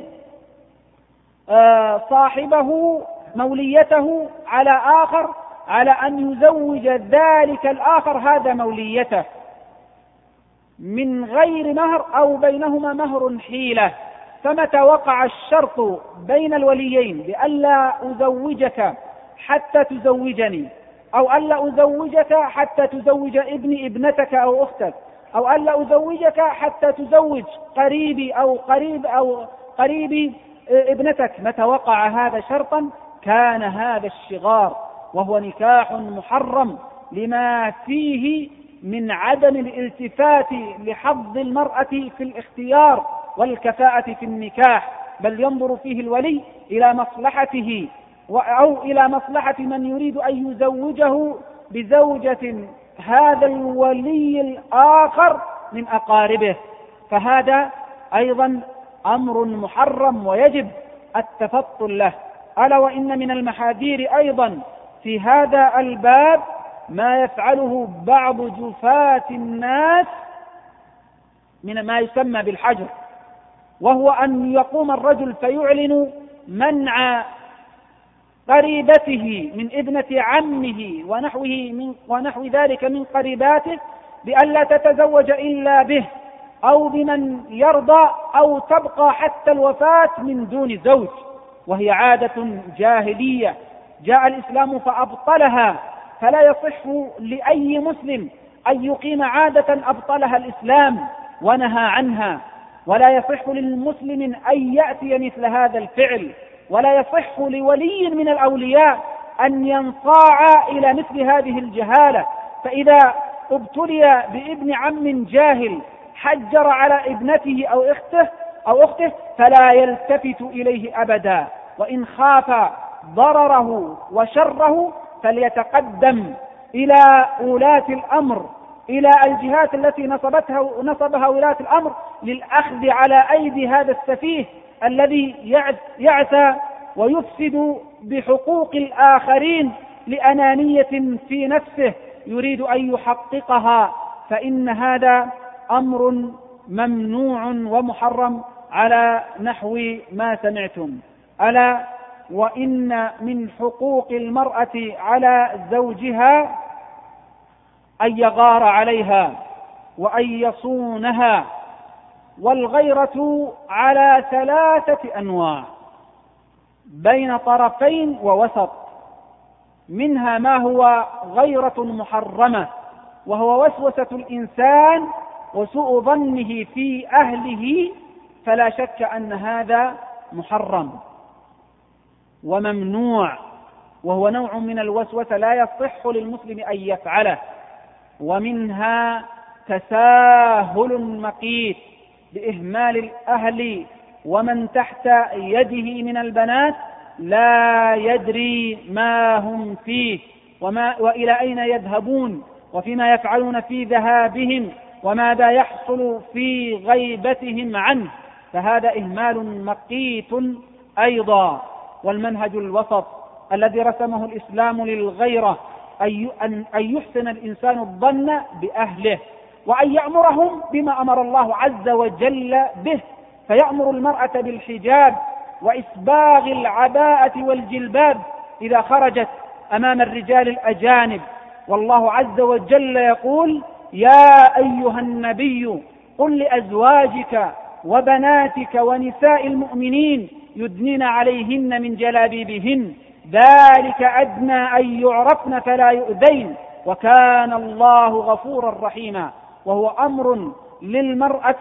صاحبه موليته على آخر، على أن يزوج ذلك الآخر هذا موليته من غير مهر أو بينهما مهر حيلة. فمتى وقع الشرط بين الوليين بألا أزوجك حتى تزوجني، أو ألا أزوجك حتى تزوج ابنتك أو أختك، أو ألا أزوجك حتى تزوج قريبي أو قريب ابنتك، متى وقع هذا شرطا كان هذا الشغار، وهو نكاح محرم لما فيه من عدم الالتفات لحظ المرأة في الاختيار والكفاءة في النكاح، بل ينظر فيه الولي إلى مصلحته أو إلى مصلحة من يريد أن يزوجه بزوجة هذا الولي الآخر من أقاربه. فهذا أيضا أمر محرم ويجب التفطن له. ألا وإن من المحاذير أيضا في هذا الباب ما يفعله بعض جفاة الناس من ما يسمى بالحجر، وهو أن يقوم الرجل فيعلن منع قريبته من ابنة عمه ونحو ذلك من قريباته بألا تتزوج إلا به أو بمن يرضى، أو تبقى حتى الوفاة من دون زوج، وهي عادة جاهلية جاء الإسلام فأبطلها. فلا يصح لأي مسلم أن يقيم عادة أبطلها الإسلام ونهى عنها، ولا يصح للمسلم أن يأتي مثل هذا الفعل، ولا يصح لولي من الأولياء أن ينصاع إلى مثل هذه الجهالة. فإذا ابتلي بابن عم جاهل حجر على ابنته أو أخته فلا يلتفت إليه أبدا، وإن خاف ضرره وشره فليتقدم إلى ولاة الأمر، إلى الجهات التي نصبها ولاة الأمر للأخذ على أيدي هذا السفيه الذي يعسى ويفسد بحقوق الآخرين لأنانية في نفسه يريد أن يحققها، فإن هذا أمر ممنوع ومحرم على نحو ما سمعتم. ألا وإن من حقوق المرأة على زوجها أن يغار عليها وأن يصونها. والغيرة على 3 أنواع بين طرفين ووسط، منها ما هو غيرة محرمة وهو وسوسة الإنسان وسوء ظنه في أهله، فلا شك أن هذا محرم وممنوع، وهو نوع من الوسوسة لا يصح للمسلم أن يفعله. ومنها تساهل مقيت بإهمال الأهل، ومن تحت يده من البنات لا يدري ما هم فيه وإلى أين يذهبون وفيما يفعلون في ذهابهم وماذا يحصل في غيبتهم عنه، فهذا إهمال مقيت أيضا. والمنهج الوسط الذي رسمه الإسلام للغيرة أن يحسن الإنسان الظن بأهله وأن يأمرهم بما أمر الله عز وجل به، فيأمر المرأة بالحجاب وإسباغ العباءة والجلباب إذا خرجت أمام الرجال الأجانب. والله عز وجل يقول: يا أيها النبي قل لأزواجك وبناتك ونساء المؤمنين يدنين عليهن من جلابيبهن ذلك أدنى أن يعرفن فلا يؤذين وكان الله غفورا رحيما. وهو أمر للمرأة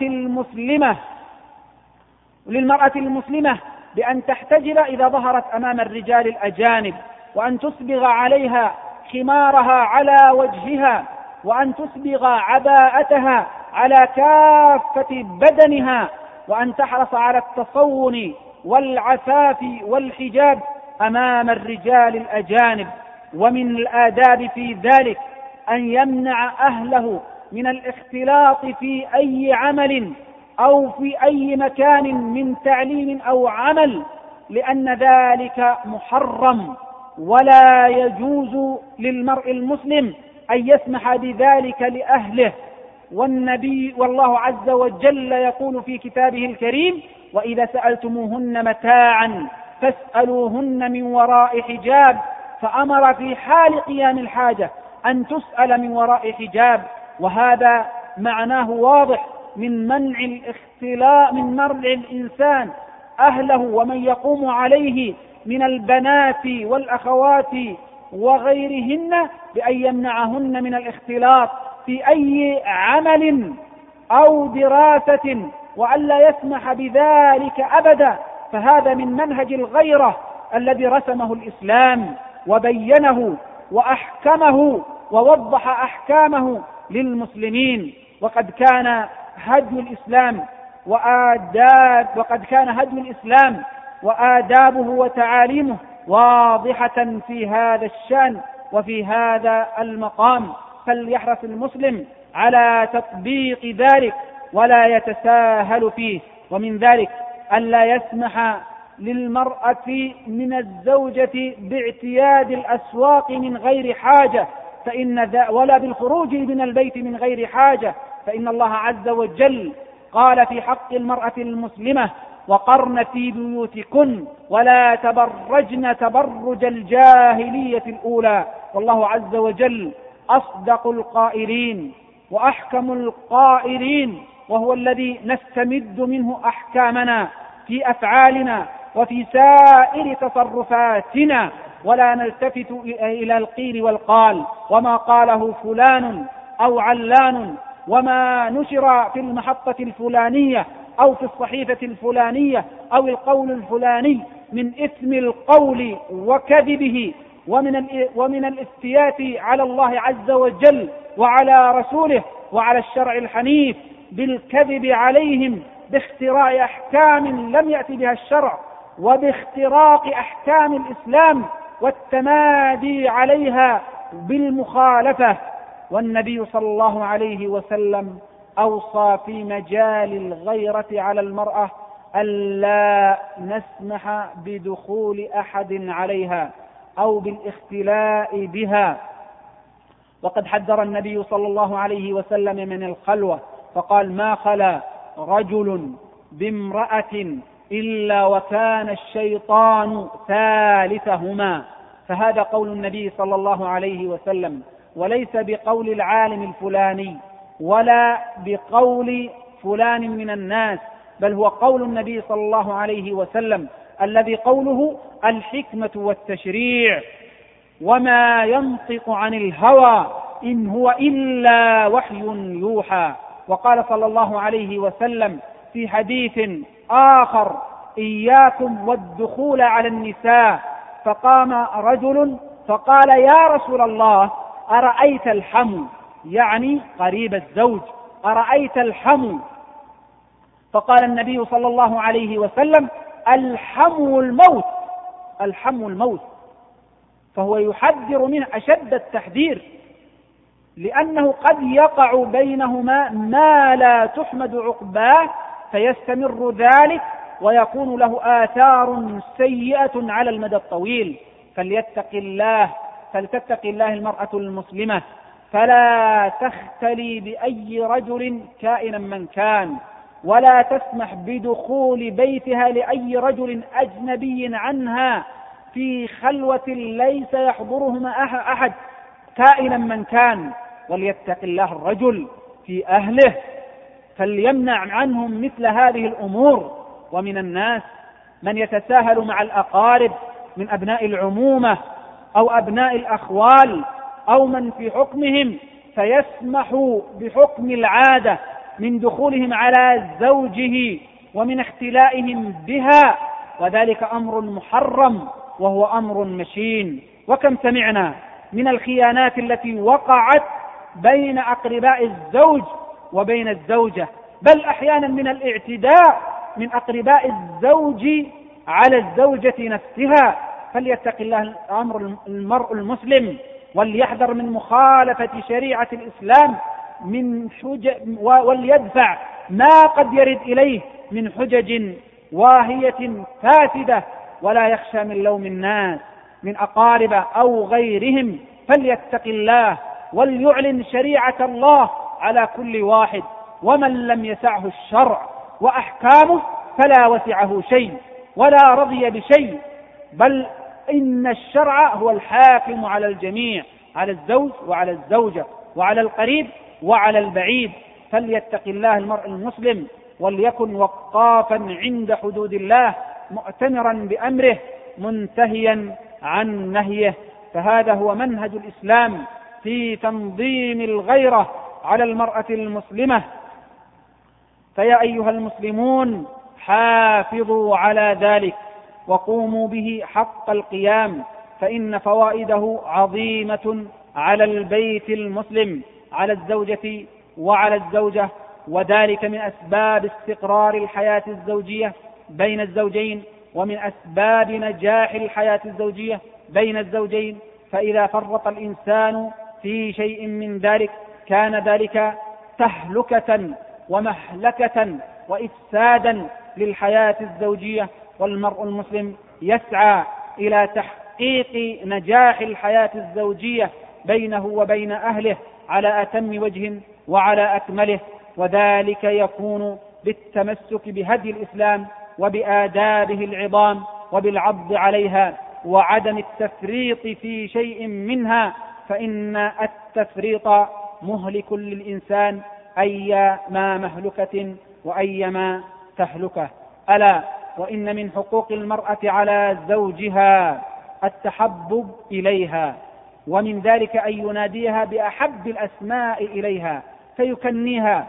المسلمة بأن تحتجب إذا ظهرت أمام الرجال الأجانب، وأن تسبغ عليها خمارها على وجهها، وأن تسبغ عباءتها على كافة بدنها، وأن تحرص على التصون والعفاف والحجاب أمام الرجال الأجانب. ومن الآداب في ذلك أن يمنع أهله من الاختلاط في أي عمل أو في أي مكان من تعليم أو عمل، لأن ذلك محرم ولا يجوز للمرء المسلم أن يسمح بذلك لأهله. والله عز وجل يقول في كتابه الكريم: وإذا سألتموهن متاعا فاسألوهن من وراء حجاب، فأمر في حال قيام الحاجة أن تسأل من وراء حجاب. وهذا معناه واضح من منع الإنسان أهله ومن يقوم عليه من البنات والأخوات وغيرهن بأن يمنعهن من الاختلاط في أي عمل أو دراسة، وألا يسمح بذلك أبدا. فهذا من منهج الغيرة الذي رسمه الإسلام وبينه وأحكمه ووضح أحكامه للمسلمين. وقد كان هدي الإسلام وآدابه وتعاليمه واضحة في هذا الشأن وفي هذا المقام، فليحرص المسلم على تطبيق ذلك ولا يتساهل فيه. ومن ذلك أن لا يسمح للمرأة من الزوجة باعتياد الأسواق من غير حاجة ولا بالخروج من البيت من غير حاجة، فإن الله عز وجل قال في حق المرأة المسلمة: وقرن في بيوتكن ولا تبرجن تبرج الجاهلية الأولى. والله عز وجل أصدق القائلين وأحكم القائلين، وهو الذي نستمد منه أحكامنا في أفعالنا وفي سائر تصرفاتنا، ولا نلتفت إلى القيل والقال وما قاله فلان أو علان وما نشر في المحطة الفلانية أو في الصحيفة الفلانية أو القول الفلاني من إثم القول وكذبه ومن الافتيات على الله عز وجل وعلى رسوله وعلى الشرع الحنيف بالكذب عليهم باختراع أحكام لم يأتي بها الشرع وباختراق أحكام الإسلام والتمادي عليها بالمخالفة. والنبي صلى الله عليه وسلم أوصى في مجال الغيرة على المرأة ألا نسمح بدخول أحد عليها أو بالاختلاء بها. وقد حذر النبي صلى الله عليه وسلم من الخلوة، فقال: ما خلا رجل بامرأة إلا وكان الشيطان ثالثهما. فهذا قول النبي صلى الله عليه وسلم، وليس بقول العالم الفلاني ولا بقول فلان من الناس، بل هو قول النبي صلى الله عليه وسلم الذي قوله الحكمة والتشريع، وما ينطق عن الهوى إن هو إلا وحي يوحى. وقال صلى الله عليه وسلم في حديث آخر: إياكم والدخول على النساء. فقام رجل فقال: يا رسول الله، أرأيت الحمو، يعني قريب الزوج، أرأيت الحمو؟ فقال النبي صلى الله عليه وسلم: الحمو الموت، الحمو الموت. فهو يحذر منه أشد التحذير، لأنه قد يقع بينهما ما لا تحمد عقباه فيستمر ذلك ويكون له آثار سيئة على المدى الطويل. فلتتق الله المرأة المسلمة، فلا تختلي بأي رجل كائنا من كان، ولا تسمح بدخول بيتها لأي رجل أجنبي عنها في خلوة ليس يحضرهما أحد كائنا من كان. وليتق الله الرجل في أهله، فليمنع عنهم مثل هذه الأمور. ومن الناس من يتساهل مع الأقارب من أبناء العمومة أو أبناء الأخوال أو من في حكمهم، فيسمح بحكم العادة من دخولهم على زوجه ومن اختلائهم بها، وذلك أمر محرم وهو أمر مشين. وكم سمعنا من الخيانات التي وقعت بين أقرباء الزوج وبين الزوجة، بل أحيانا من الاعتداء من أقرباء الزوج على الزوجة نفسها. فليتق الله المرء المسلم، وليحذر من مخالفة شريعة الإسلام وليدفع ما قد يرد إليه من حجج واهية فاسدة، ولا يخشى من لوم الناس من أقارب أو غيرهم. فليتق الله وليعلن شريعة الله على كل واحد، ومن لم يسعه الشرع وأحكامه فلا وسعه شيء ولا رضي بشيء، بل إن الشرع هو الحاكم على الجميع، على الزوج وعلى الزوجة وعلى القريب وعلى البعيد. فليتق الله المرء المسلم، وليكن وقافا عند حدود الله، مؤتمرا بأمره، منتهيا عن نهيه. فهذا هو منهج الإسلام في تنظيم الغيرة على المرأة المسلمة. فيا أيها المسلمون، حافظوا على ذلك وقوموا به حق القيام، فإن فوائده عظيمة على البيت المسلم، على الزوجة وعلى الزوجة، وذلك من أسباب استقرار الحياة الزوجية بين الزوجين، ومن أسباب نجاح الحياة الزوجية بين الزوجين. فإذا فرط الإنسان في شيء من ذلك كان ذلك تهلكة ومهلكة وإفسادا للحياة الزوجية. والمرء المسلم يسعى إلى تحقيق نجاح الحياة الزوجية بينه وبين أهله على أتم وجه وعلى أكمله، وذلك يكون بالتمسك بهدي الإسلام وبآدابه العظام وبالعض عليها وعدم التفريط في شيء منها، فإن التفريط مهلك للإنسان أيما مهلكة وأيما تهلكة. ألا وإن من حقوق المرأة على زوجها التحبب إليها، ومن ذلك أن يناديها بأحب الأسماء إليها، فيكنيها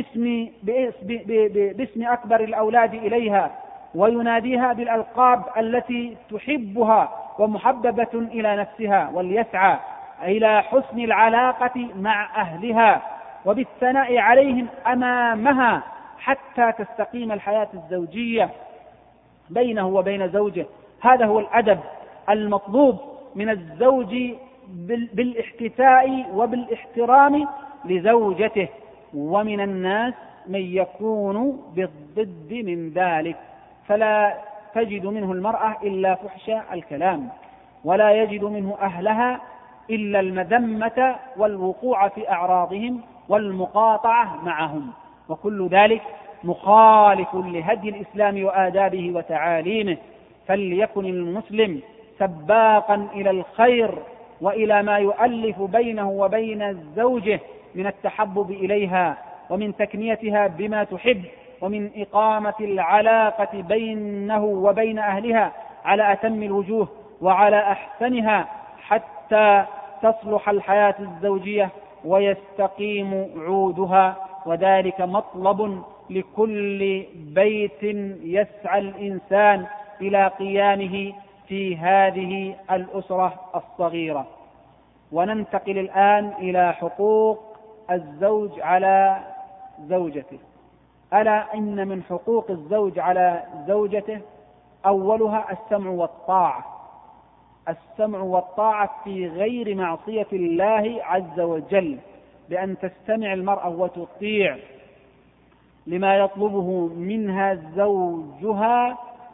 باسم أكبر الأولاد إليها، ويناديها بالألقاب التي تحبها ومحببة إلى نفسها، وليسعى إلى حسن العلاقة مع أهلها وبالثناء عليهم أمامها حتى تستقيم الحياة الزوجية بينه وبين زوجه. هذا هو الأدب المطلوب من الزوج بالاحتفاء وبالاحترام لزوجته. ومن الناس من يكون بالضد من ذلك، فلا تجد منه المرأة إلا فحش الكلام، ولا يجد منه أهلها إلا المذمة والوقوع في أعراضهم والمقاطعة معهم، وكل ذلك مخالف لهدي الإسلام وآدابه وتعاليمه. فليكن المسلم سباقا إلى الخير وإلى ما يؤلف بينه وبين زوجه من التحبب إليها ومن تكنيتها بما تحب ومن إقامة العلاقة بينه وبين أهلها على أتم الوجوه وعلى أحسنها حتى تصلح الحياة الزوجية ويستقيم عودها. وذلك مطلب لكل بيت يسعى الإنسان إلى قيامه في هذه الأسرة الصغيرة. وننتقل الآن إلى حقوق الزوج على زوجته. ألا إن من حقوق الزوج على زوجته أولها السمع والطاعة، السمع والطاعة في غير معصية الله عز وجل، بأن تستمع المرأة وتطيع لما يطلبه منها زوجها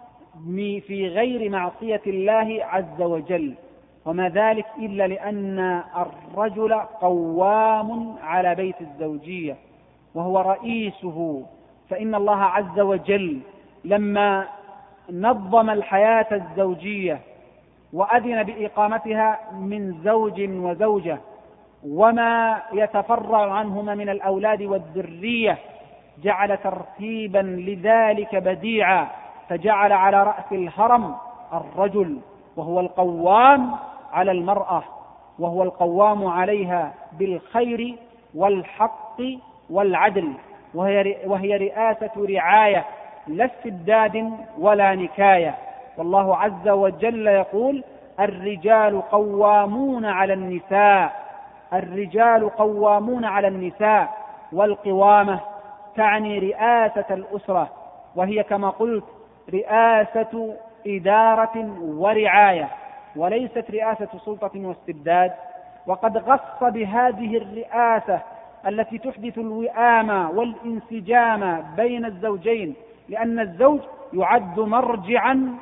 في غير معصية الله عز وجل. وما ذلك إلا لأن الرجل قوام على بيت الزوجية وهو رئيسه. فإن الله عز وجل لما نظم الحياة الزوجية وأذن بإقامتها من زوج وزوجة وما يتفرع عنهما من الأولاد والذرية، جعل ترتيبا لذلك بديعا، فجعل على رأس الهرم الرجل وهو القوام على المرأة، وهو القوام عليها بالخير والحق والعدل، وهي رئاسة رعاية لا استبداد ولا نكاية. والله عز وجل يقول: الرجال قوامون على النساء، الرجال قوامون على النساء. والقوامة تعني رئاسة الأسرة، وهي كما قلت رئاسة إدارة ورعاية، وليست رئاسة سلطة واستبداد. وقد غص بهذه الرئاسة التي تحدث الوئام والانسجام بين الزوجين، لأن الزوج يعد مرجعا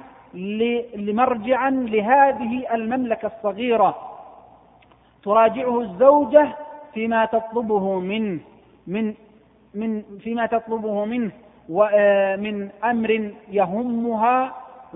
لهذه المملكة الصغيرة، تراجعه الزوجة فيما تطلبه منه ومن أمر يهمها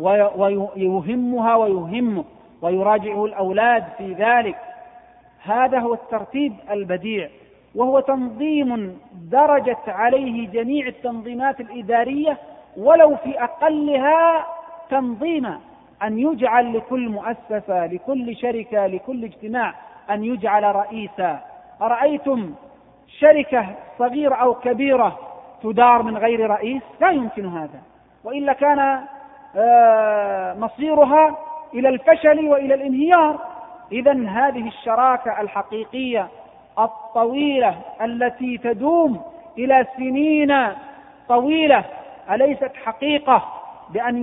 ويهمه، ويراجعه الأولاد في ذلك. هذا هو الترتيب البديع، وهو تنظيم درجت عليه جميع التنظيمات الإدارية ولو في أقلها تنظيما، أن يجعل لكل مؤسسة، لكل شركة، لكل اجتماع أن يجعل رئيسا. أرأيتم شركة صغيرة أو كبيرة تدار من غير رئيس؟ لا يمكن هذا، وإلا كان مصيرها إلى الفشل وإلى الانهيار. إذن هذه الشراكة الحقيقية الطويلة التي تدوم إلى سنين طويلة أليست حقيقة بأن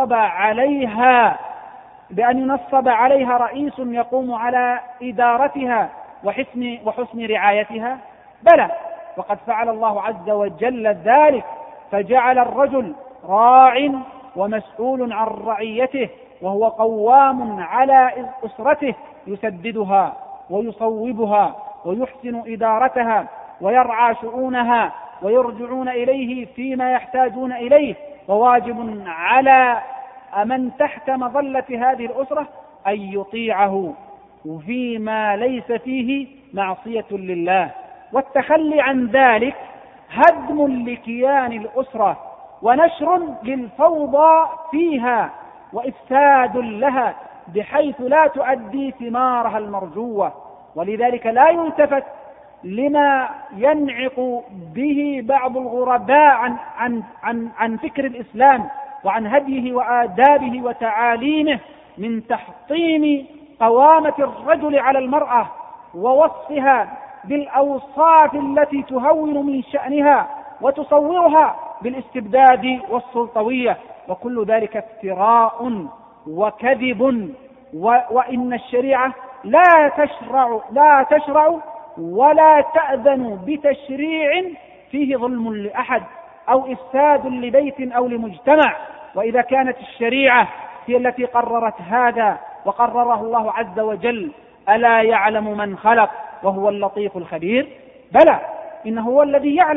ينصب عليها رئيس يقوم على إدارتها وحسن رعايتها؟ بلى، وقد فعل الله عز وجل ذلك، فجعل الرجل راع ومسؤول عن رعيته، وهو قوام على أسرته، يسددها ويصوبها ويحسن إدارتها ويرعى شؤونها، ويرجعون إليه فيما يحتاجون إليه. وواجب على من تحت مظلة هذه الأسرة أن يطيعه فيما ليس فيه معصية لله. والتخلي عن ذلك هدم لكيان الأسرة ونشر للفوضى فيها وإفساد لها، بحيث لا تؤدي ثمارها المرجوة. ولذلك لا يلتفت لما ينعق به بعض الغرباء عن فكر الإسلام وعن هديه وآدابه وتعاليمه من تحطيم قوامة الرجل على المرأة ووصفها بالأوصاف التي تهون من شأنها وتصورها بالاستبداد والسلطوية، وكل ذلك افتراء وكذب. وإن الشريعة لا تشرع ولا تأذن بتشريع فيه ظلم لأحد أو إفساد لبيت أو لمجتمع. وإذا كانت الشريعة هي التي قررت هذا وقرره الله عز وجل، ألا يعلم من خلق وهو اللطيف الخبير؟ بلى، إنه هو الذي يعلم.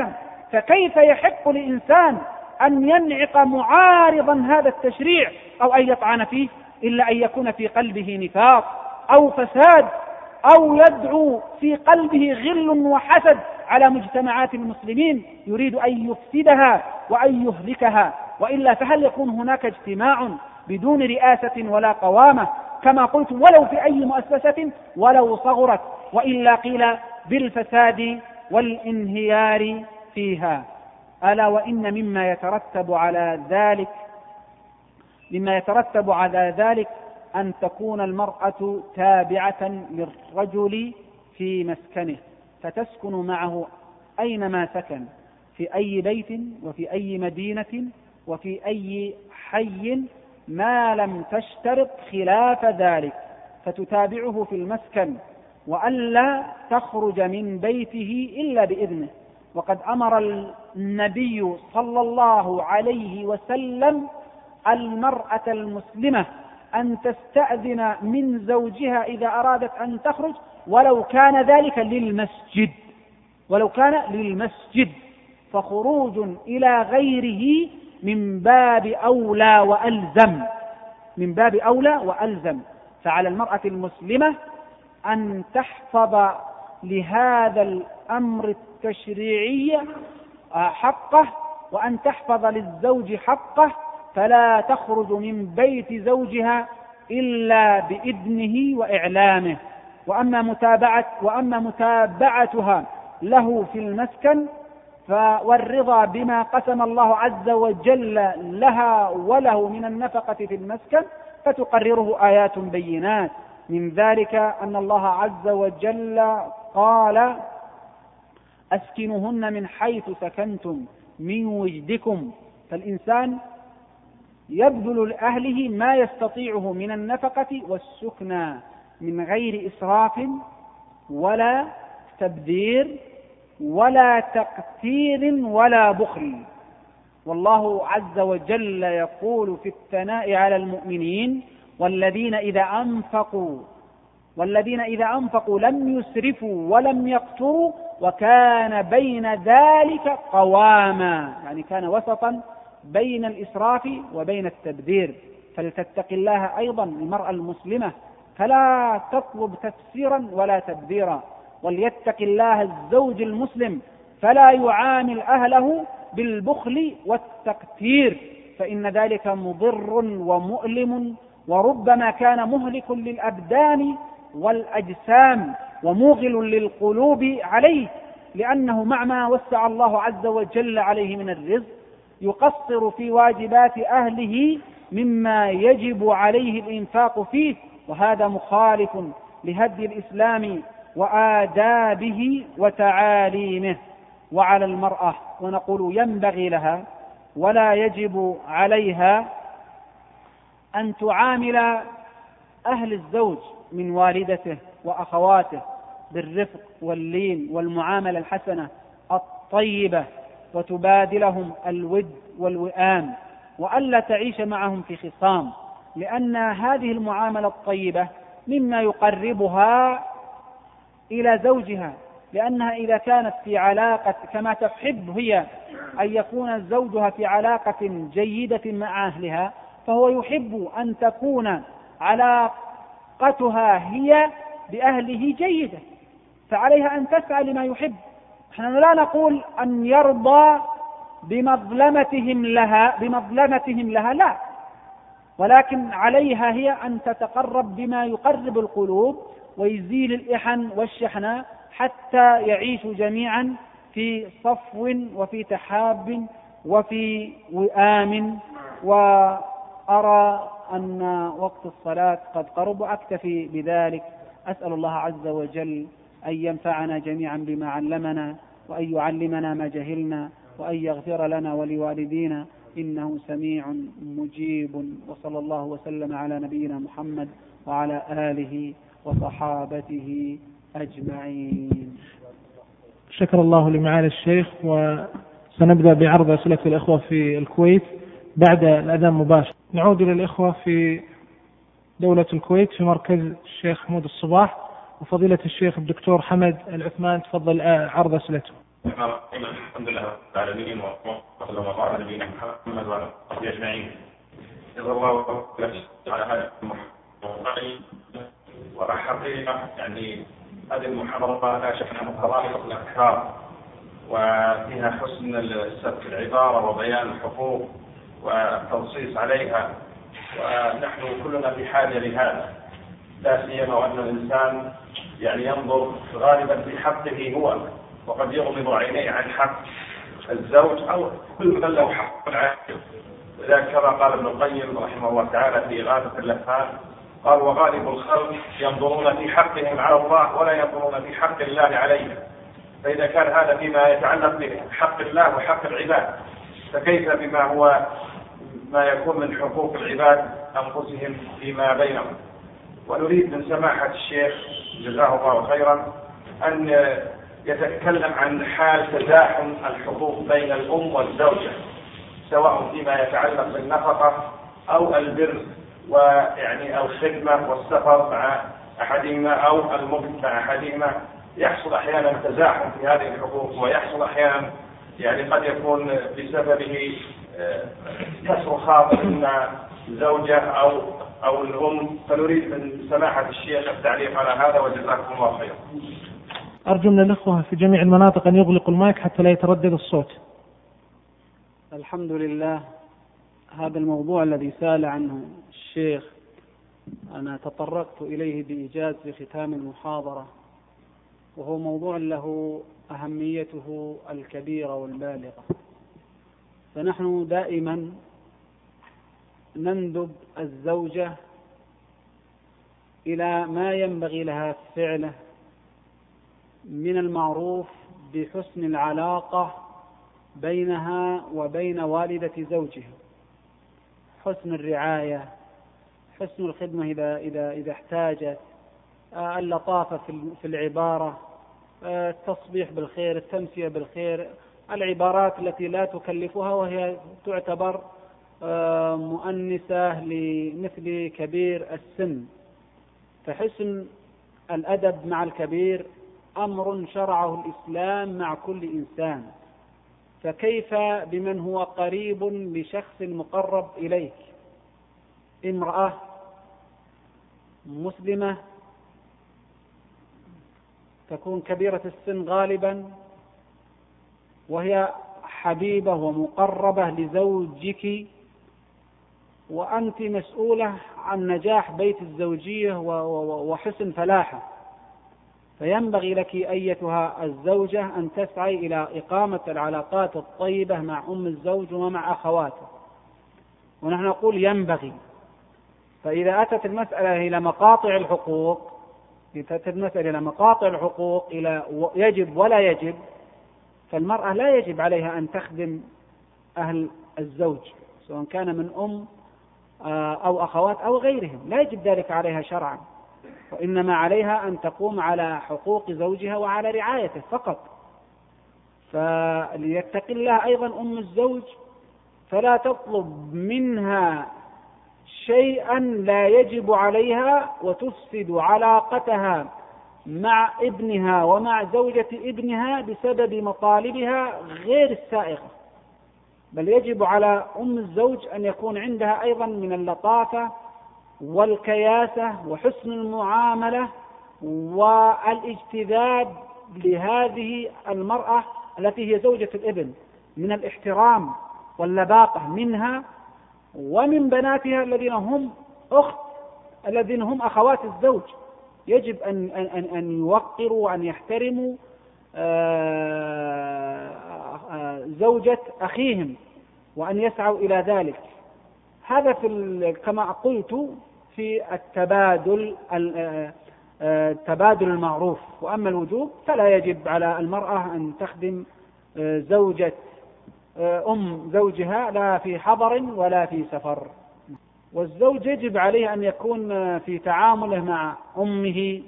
فكيف يحق لإنسان أن ينعق معارضا هذا التشريع أو أن يطعن فيه إلا أن يكون في قلبه نفاق أو فساد أو يدعو في قلبه غل وحسد على مجتمعات المسلمين يريد أن يفسدها وأن يهلكها، وإلا فهل يكون هناك اجتماع بدون رئاسة ولا قوامة كما قلت ولو في أي مؤسسة ولو صغرت، وإلا قيل بالفساد والانهيار فيها. ألا وإن مما يترتب على ذلك أن تكون المرأة تابعة للرجل في مسكنه، فتسكن معه أينما سكن، في أي بيت وفي أي مدينة وفي أي حي، ما لم تشترط خلاف ذلك، فتتابعه في المسكن وألا تخرج من بيته إلا بإذنه. وقد أمر النبي صلى الله عليه وسلم المرأة المسلمة أن تستأذن من زوجها إذا أرادت أن تخرج ولو كان ذلك للمسجد، فخروج إلى غيره من باب أولى وألزم. فعلى المرأة المسلمة أن تحفظ لهذا الأمر التشريعي حقه، وأن تحفظ للزوج حقه، فلا تخرج من بيت زوجها إلا بإذنه وإعلامه. وأما متابعتها له في المسكن والرضا بما قسم الله عز وجل لها وله من النفقة في المسكن فتقرره آيات بينات. من ذلك أن الله عز وجل قال: أسكنوهن من حيث سكنتم من وجدكم. فالإنسان يبذل لأهله ما يستطيعه من النفقة والسكنى من غير إسراف ولا تبذير ولا تقتير ولا بخل. والله عز وجل يقول في الثناء على المؤمنين: والذين إذا أنفقوا لم يسرفوا ولم يقتروا وكان بين ذلك قواما، يعني كان وسطا بين الإسراف وبين التبذير. فلتتق الله أيضا المرأة المسلمة، فلا تطلب تفسيرا ولا تبذيرا. وليتق الله الزوج المسلم، فلا يعامل أهله بالبخل والتقتير، فإن ذلك مضر ومؤلم، وربما كان مهلك للأبدان والأجسام وموغل للقلوب عليه، لأنه مع ما وسع الله عز وجل عليه من الرزق يقصر في واجبات أهله مما يجب عليه الإنفاق فيه، وهذا مخالف لهدي الإسلام وآدابه وتعاليمه. وعلى المرأة، ونقول ينبغي لها ولا يجب عليها، أن تعامل أهل الزوج من والدته وأخواته بالرفق واللين والمعاملة الحسنة الطيبة، وتبادلهم الود والوئام، وألا تعيش معهم في خصام، لأن هذه المعاملة الطيبة مما يقربها إلى زوجها، لأنها إذا كانت في علاقة كما تحب هي أن يكون زوجها في علاقة جيدة مع أهلها، فهو يحب أن تكون علاقتها هي بأهله جيدة، فعليها أن تسعى لما يحب. نحن لا نقول أن يرضى بمظلمتهم لها لا، ولكن عليها هي أن تتقرب بما يقرب القلوب ويزيل الإحن والشحناء، حتى يعيشوا جميعا في صفو وفي تحاب وفي وئام. وأرى أن وقت الصلاة قد قرب، أكتفي بذلك. أسأل الله عز وجل أن ينفعنا جميعا بما علمنا، وأن يعلمنا ما جهلنا، وأن يغفر لنا ولوالدينا، إنه سميع مجيب. وصلى الله وسلم على نبينا محمد وعلى آله وصحابته أجمعين. شكر الله لمعالي الشيخ. وسنبدأ بعرض أسئلة الإخوة في الكويت بعد الأذان مباشر. نعود إلى الإخوة في دولة الكويت في مركز الشيخ حمود الصباح، وفضيلة الشيخ الدكتور حمد العثمان تفضل عرض أسئلته. الحمد لله رب العالمين وصلى الله على نبينا محمد وعلى اله اجمعين. جزا الله على هذا الموضوع. وحقيقه يعني هذه المحاضره لا شك انها متضافره الافكار وفيها حسن السبك العباره وبيان الحقوق والتنصيص عليها، ونحن كلنا بحاجه لهذا، لا سيما وان الانسان يعني ينظر غالبا في حقه هو، وقد يغمض عينيه عن حق الزوج او كل من له حق عليه. لذلك كما قال ابن القيم رحمه الله تعالى في إغاثة اللهفان قال: وغالب الخلق ينظرون في حقهم على الله ولا ينظرون في حق الله عليهم. فإذا كان هذا فيما يتعلق بحق الله وحق العباد، فكيف بما هو ما يكون من حقوق العباد أنفسهم فيما بينهم. ونريد من سماحة الشيخ جزاه الله خيرا أن يتكلم عن حال تزاحم الحقوق بين الأم والزوجة، سواء فيما يتعلق بالنفقة أو البر ويعني الخدمة والسفر مع أحدهما أو المكث مع أحدهما. يحصل أحيانا تزاحم في هذه الحقوق، ويحصل أحيانا يعني قد يكون بسببه كسر خاطر من زوجة أو الأم. فنريد من سماحة الشيخ التعليق على هذا، وجزاكم الله خيرا. أرجو من الأخوة في جميع المناطق أن يغلقوا المايك حتى لا يتردد الصوت. الحمد لله. هذا الموضوع الذي سأل عنه الشيخ أنا تطرقت إليه بإيجاز في ختام المحاضرة، وهو موضوع له أهميته الكبيرة والبالغة. فنحن دائما نندب الزوجة إلى ما ينبغي لها فعله من المعروف بحسن العلاقة بينها وبين والدة زوجها، حسن الرعاية، حسن الخدمة إذا احتاجت، اللطافة في العبارة، التصبيح بالخير، التمسية بالخير، العبارات التي لا تكلفها وهي تعتبر مؤنسة لمثل كبير السن. فحسن الأدب مع الكبير أمر شرعه الإسلام مع كل إنسان، فكيف بمن هو قريب لشخص مقرب إليك؟ امرأة مسلمة تكون كبيرة السن غالبا، وهي حبيبة ومقربة لزوجك، وأنت مسؤولة عن نجاح بيت الزوجية وحسن فلاحه. فينبغي لك أيتها الزوجة أن تسعي إلى إقامة العلاقات الطيبة مع أم الزوج ومع أخواته، ونحن نقول ينبغي. فإذا أتت المسألة إلى مقاطع الحقوق، إلى يجب ولا يجب، فالمرأة لا يجب عليها أن تخدم أهل الزوج سواء كان من أم أو أخوات أو غيرهم، لا يجب ذلك عليها شرعا، وإنما عليها أن تقوم على حقوق زوجها وعلى رعايته فقط. فليتق الله أيضا أم الزوج، فلا تطلب منها شيئا لا يجب عليها وتفسد علاقتها مع ابنها ومع زوجة ابنها بسبب مطالبها غير السائغة. بل يجب على أم الزوج أن يكون عندها أيضا من اللطافة والكياسة وحسن المعاملة والاجتذاب لهذه المرأة التي هي زوجة الابن، من الاحترام واللباقة منها ومن بناتها الذين هم أخوات الزوج. يجب أن يوقروا وأن يحترموا زوجة أخيهم وأن يسعوا إلى ذلك. هذا كما قلت في التبادل المعروف. وأما الوجوب فلا يجب على المرأة أن تخدم زوجة أم زوجها لا في حضر ولا في سفر. والزوج يجب عليه أن يكون في تعامله مع أمه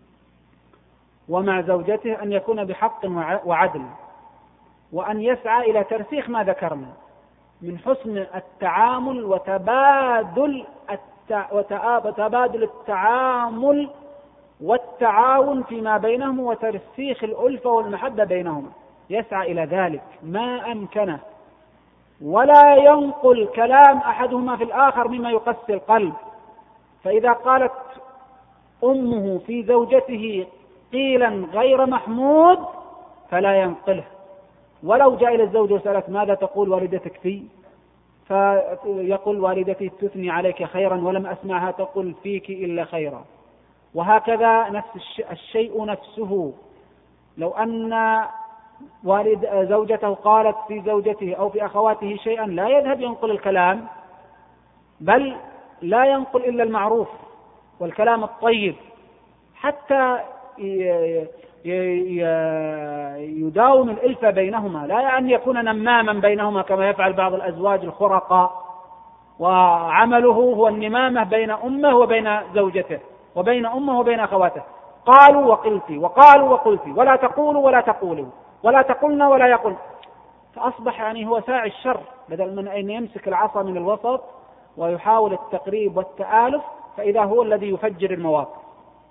ومع زوجته أن يكون بحق وعدل، وأن يسعى إلى ترسيخ ما ذكرنا من حسن التعامل وتبادل التعامل والتعاون فيما بينهم وترسيخ الألفة والمحبة بينهما. يسعى إلى ذلك ما أمكنه، ولا ينقل كلام أحدهما في الآخر مما يقسي القلب. فإذا قالت أمه في زوجته قيلا غير محمود فلا ينقله، ولو جاء إلى الزوجة وسألت ماذا تقول والدتك فيه، فيقول والدتي تثني عليك خيرا ولم أسمعها تقول فيك إلا خيرا. وهكذا نفس الشيء نفسه، لو أن زوجته قالت في زوجته أو في أخواته شيئا لا يذهب ينقل الكلام، بل لا ينقل إلا المعروف والكلام الطيب حتى يداوم الألفة بينهما، لا أن يكون نماما بينهما كما يفعل بعض الأزواج الخرقاء، وعمله هو النمامة بين أمه وبين زوجته وبين أمه وبين أخواته، قالوا وقلتي وقالوا وقلتي ولا تقولوا ولا تقولوا ولا تقولنا ولا يقول، فأصبح يعني هو ساعي الشر بدل من أن يمسك العصا من الوسط ويحاول التقريب والتآلف، فإذا هو الذي يفجر المواقف.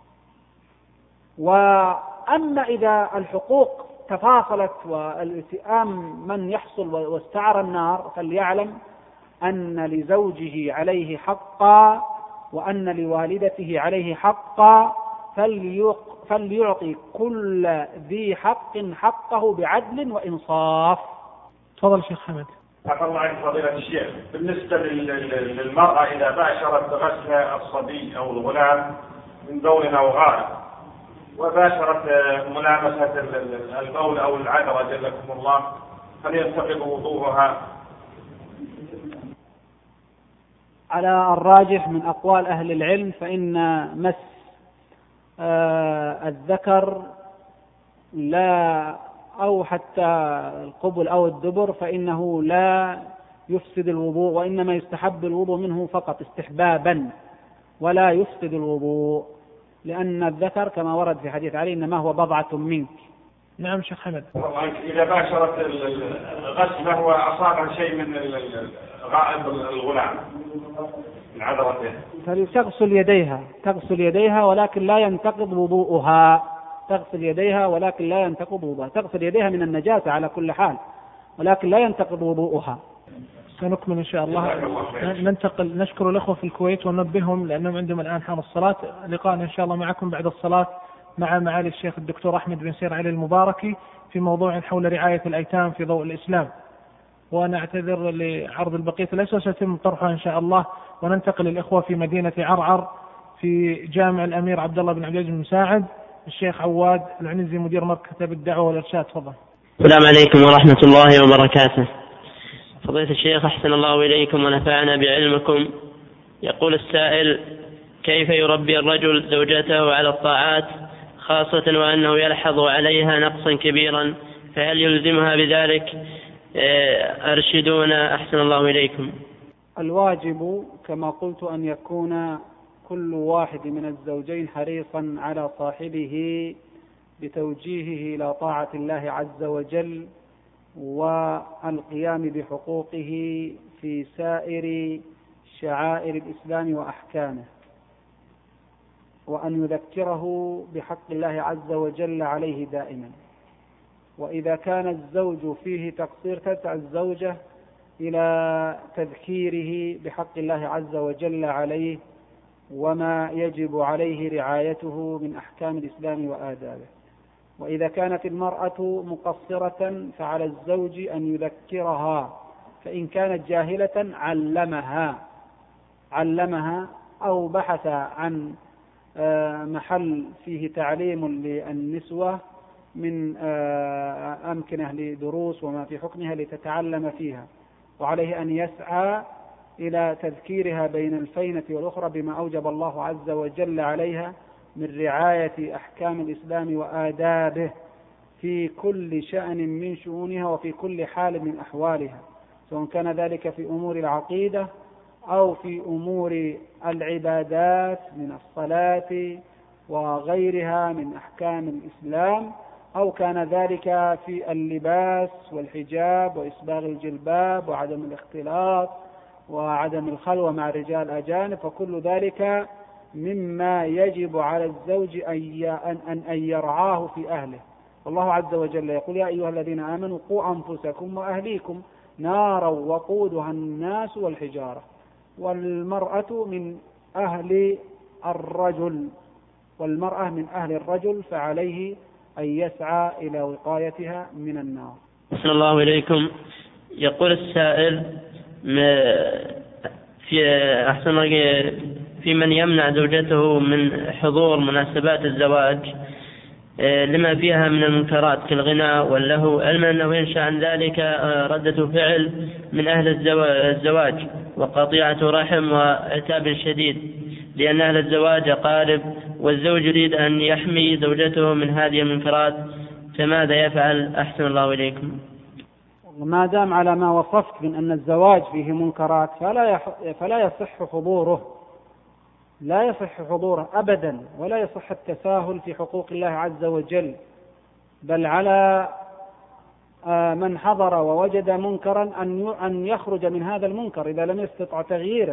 وأما إذا الحقوق تفاصلت والالتئام من يحصل واستعر النار، فليعلم أن لزوجه عليه حقا وأن لوالدته عليه حقا، فليعطي كل ذي حق حقه بعدل وإنصاف. تفضل شيخ حمد. عفى الله عنك فضيلة الشيخ، بالنسبة للمرأة إذا باشرت غسل الصبي أو الغلام من بول أو غائط وباشرت ملامسة البول أو العذرة جلكم الله، هل ينتقض وضوءها؟ على الراجح من أقوال أهل العلم فإن مس الذكر لا أو حتى القبل أو الدبر فإنه لا يفسد الوضوء، وإنما يستحب الوضوء منه فقط استحبابا ولا يفسد الوضوء، لأن الذكر كما ورد في حديث علي إنما هو بضعة منك. نعم شيخ حمد. إذا باشرت الغسلة وأصابها شيء من غائط الغلام من عذرته تغسل يديها ولكن لا ينتقض وضوءها، تغسل يديها ولكن لا ينتقض وضوءها، تغسل يديها من النجاسة على كل حال ولكن لا ينتقض وضوءها. سنكمل إن شاء الله. ننتقل، نشكر الأخوة في الكويت وننبههم لأنهم عندهم الآن حان الصلاة. لقاءنا إن شاء الله معكم بعد الصلاة مع معالي الشيخ الدكتور أحمد بن سير علي المباركي في موضوع حول رعاية الأيتام في ضوء الإسلام. وأنا أعتذر لعرض البقية الأسئلة سيتم طرحها إن شاء الله. وننتقل الإخوة في مدينة عرعر في جامع الأمير عبد الله بن عبد العزيز بن مساعد، الشيخ عواد العنزي مدير مركز الدعوة والإرشاد. تفضل. السلام عليكم ورحمة الله وبركاته. فضيلة الشيخ أحسن الله إليكم ونفعنا بعلمكم. يقول السائل: كيف يربي الرجل زوجته على الطاعات خاصة وأنه يلحظ عليها نقصا كبيرا، فهل يلزمها بذلك؟ أرشدونا أحسن الله إليكم. الواجب كما قلت أن يكون كل واحد من الزوجين حريصا على صاحبه بتوجيهه إلى طاعة الله عز وجل والقيام بحقوقه في سائر شعائر الإسلام وأحكامه، وأن يذكره بحق الله عز وجل عليه دائما. وإذا كان الزوج فيه تقصير تدفع الزوجة إلى تذكيره بحق الله عز وجل عليه وما يجب عليه رعايته من أحكام الإسلام وآدابه. وإذا كانت المرأة مقصرة فعلى الزوج أن يذكرها، فإن كانت جاهلة علمها أو بحث عن محل فيه تعليم للنسوة من أمكنة لدروس وما في حكمها لتتعلم فيها، وعليه أن يسعى إلى تذكيرها بين الفينة والأخرى بما أوجب الله عز وجل عليها من رعاية أحكام الإسلام وآدابه في كل شأن من شؤونها وفي كل حال من أحوالها، سواء كان ذلك في أمور العقيدة أو في أمور العبادات من الصلاة وغيرها من أحكام الإسلام، أو كان ذلك في اللباس والحجاب وإسباغ الجلباب وعدم الاختلاط وعدم الخلوة مع الرجال الأجانب، فكل ذلك مما يجب على الزوج أن يرعاه في أهله، والله عز وجل يقول يا أيها الذين آمنوا قوا أنفسكم وأهليكم نارا وقودها الناس والحجارة. والمرأة من أهل الرجل، والمرأة من أهل الرجل، فعليه أن يسعى إلى وقايتها من النار. أحسن الله إليكم. يقول السائل في من يمنع زوجته من حضور مناسبات الزواج لما فيها من المنكرات كالغناء واللهو، علما أنه ينشأ عن ذلك ردة فعل من أهل الزواج وقطيعة رحم وعتاب شديد، لأن أهل الزواج أقارب، والزوج يريد أن يحمي زوجته من هذه المنكرات، فماذا يفعل؟ أحسن الله إليكم. ما دام على ما وصفت من أن الزواج فيه منكرات فلا يصح حضوره، لا يصح حضوره أبدا، ولا يصح التساهل في حقوق الله عز وجل، بل على من حضر ووجد منكرا أن يخرج من هذا المنكر إذا لم يستطع تغييره.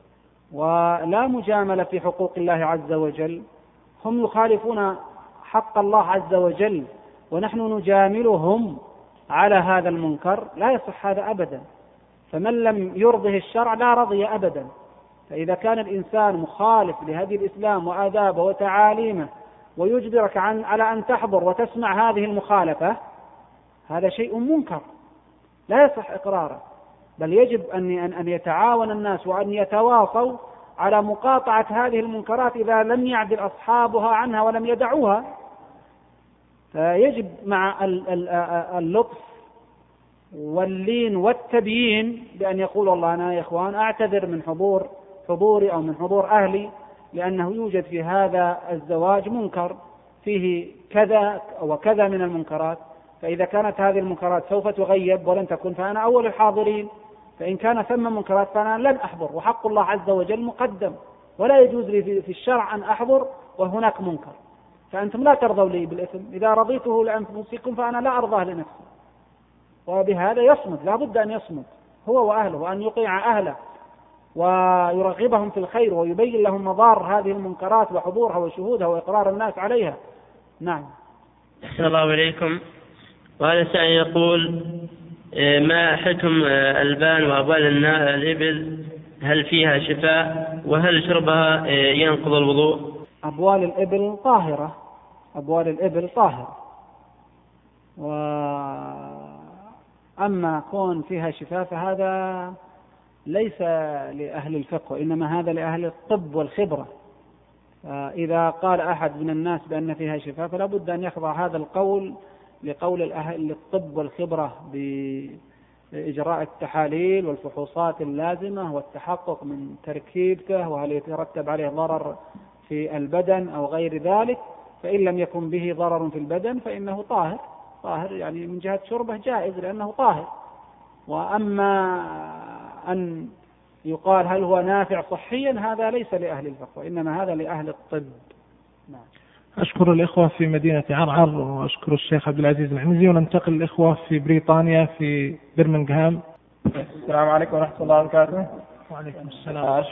ولا مجاملة في حقوق الله عز وجل، هم يخالفون حق الله عز وجل ونحن نجاملهم على هذا المنكر، لا يصح هذا أبدا. فمن لم يرضه الشرع لا رضي أبدا. فإذا كان الإنسان مخالف لهدي الإسلام وآدابه وتعاليمه ويجبرك على أن تحضر وتسمع هذه المخالفة، هذا شيء منكر لا يصح إقراره، بل يجب أن يتعاون الناس وأن يتواصوا على مقاطعة هذه المنكرات إذا لم يعدل أصحابها عنها ولم يدعوها. فيجب مع اللطف واللين والتبيين بأن يقول الله أنا يا إخوان أعتذر من حضوري أو من حضور أهلي، لأنه يوجد في هذا الزواج منكر فيه كذا وكذا من المنكرات، فإذا كانت هذه المنكرات سوف تغيب ولن تكن فأنا أول الحاضرين، فإن كان ثم منكرات فأنا لن أحضر، وحق الله عز وجل مقدم، ولا يجوز لي في الشرع أن أحضر وهناك منكر، فأنتم لا ترضوا لي بالإثم، إذا رضيته لأنفسكم فأنا لا أرضاه لنفسي. وبهذا يصمد، لا بد أن يصمد هو وأهله، وأن يطيع أهله ويرغبهم في الخير ويبين لهم مضار هذه المنكرات وحضورها وشهودها وإقرار الناس عليها. نعم. أحسن الله إليكم. وهذا سائل يقول ما حكم ألبان وأبوال الإبل، هل فيها شفاء، وهل شربها ينقض الوضوء؟ أبوال الإبل طاهرة، أبوال الإبل طاهرة، وأما كون فيها شفاء فهذا ليس لأهل الفقه، إنما هذا لأهل الطب والخبرة. إذا قال أحد من الناس بأن فيها شفاء فلا بد أن يخضع هذا القول لقول الأهل الطب والخبرة بإجراء التحاليل والفحوصات اللازمة والتحقق من تركيبته وهل يترتب عليه ضرر في البدن أو غير ذلك. فإن لم يكن به ضرر في البدن فإنه طاهر يعني من جهة شربه جائز لأنه طاهر. وأما أن يقال هل هو نافع صحيا هذا ليس لأهل الفقه، إنما هذا لأهل الطب. نعم. أشكر الإخوة في مدينة عرعر، وأشكر الشيخ عبد العزيز العنزي، وننتقل الإخوة في بريطانيا في برمنغهام. السلام عليكم ورحمة الله وبركاته. وعليكم السلام.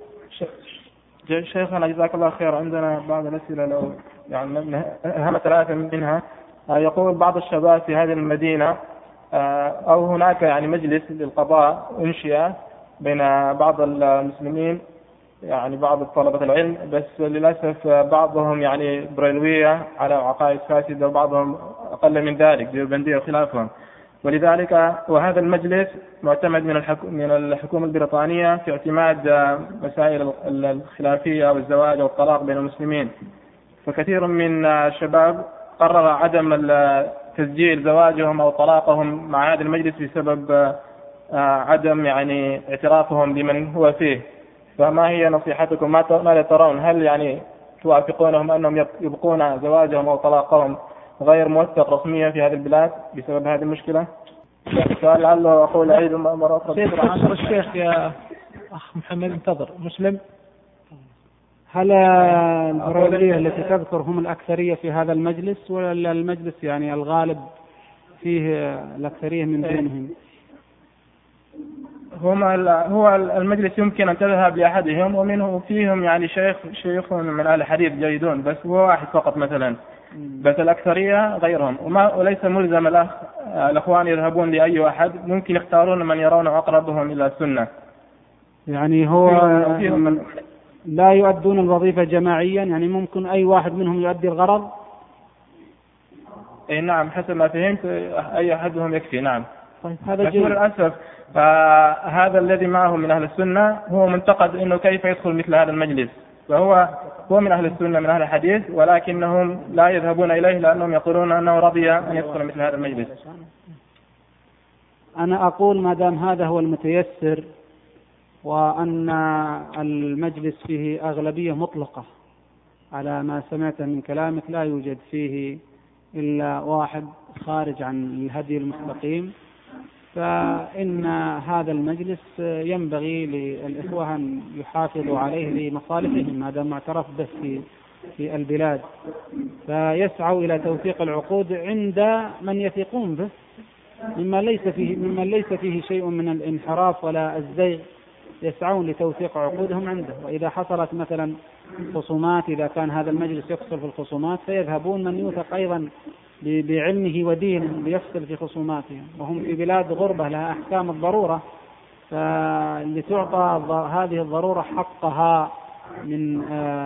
شيخنا جزاك الله خير، عندنا بعض الأسئلة لو يعني أهم ثلاثة منها. يقول بعض الشباب في هذه المدينة أو هناك يعني مجلس للقضاء أنشئ بين بعض المسلمين، يعني بعض طلبة العلم، بس للأسف بعضهم يعني بريلوية على عقائد فاسدة وبعضهم أقل من ذلك ديوبندية وخلافهم، ولذلك وهذا المجلس معتمد من الحكومة البريطانية في اعتماد مسائل الخلافية والزواج والطلاق بين المسلمين. فكثير من الشباب قرر عدم تسجيل زواجهم أو طلاقهم مع هذا المجلس بسبب عدم يعني اعترافهم بمن هو فيه. فما هي نصيحتكم؟ ماذا ترون؟ هل يعني توافقونهم أنهم يبقون زواجهم أو طلاقهم غير موثق رسميا في هذه البلاد بسبب هذه المشكلة؟ سؤال لعله أقول أعيد مرة أخرى. الشيخ يا أخ محمد انتظر. مسلم، هل البريلية التي تذكر هم الأكثرية في هذا المجلس، ولا المجلس يعني الغالب فيه الأكثرية من دونهم؟ هو المجلس يمكن أن تذهب لأحدهم، ومنه فيهم يعني شيخ من أهل الحديث جيدون، بس هو واحد فقط مثلا بس الأكثرية غيرهم، وليس ملزم الأخوان يذهبون لأي أحد، ممكن يختارون من يرونه أقربهم إلى السنة. يعني هو لا يؤدون الوظيفة جماعيا، يعني ممكن أي واحد منهم يؤدي الغرض؟ إيه نعم، حسب ما فهمت أي أحدهم يكفي. نعم. طيب هذا جيد. للأسف هذا الذي معه من أهل السنة هو منتقد إنه كيف يدخل مثل هذا المجلس، فهو من أهل السنة من أهل الحديث، ولكنهم لا يذهبون إليه لأنهم يقولون أنه رضي أن يدخل مثل هذا المجلس. أنا أقول ما دام هذا هو المتيسر وأن المجلس فيه أغلبية مطلقة على ما سمعت من كلامك، لا يوجد فيه إلا واحد خارج عن الهدي المستقيم، فإن هذا المجلس ينبغي للإخوة أن يحافظوا عليه لمصالحهم ما دام معترف به في البلاد، فيسعوا إلى توثيق العقود عند من يثقون به ممن ليس فيه شيء من الانحراف ولا الزيغ، يسعون لتوثيق عقودهم عنده. وإذا حصلت مثلا خصومات، إذا كان هذا المجلس يفصل في الخصومات، فيذهبون من يوثق أيضا بعلمه ودينه ليفصل في خصوماتهم، وهم في بلاد غربة لها أحكام الضرورة، فلتعطى هذه الضرورة حقها من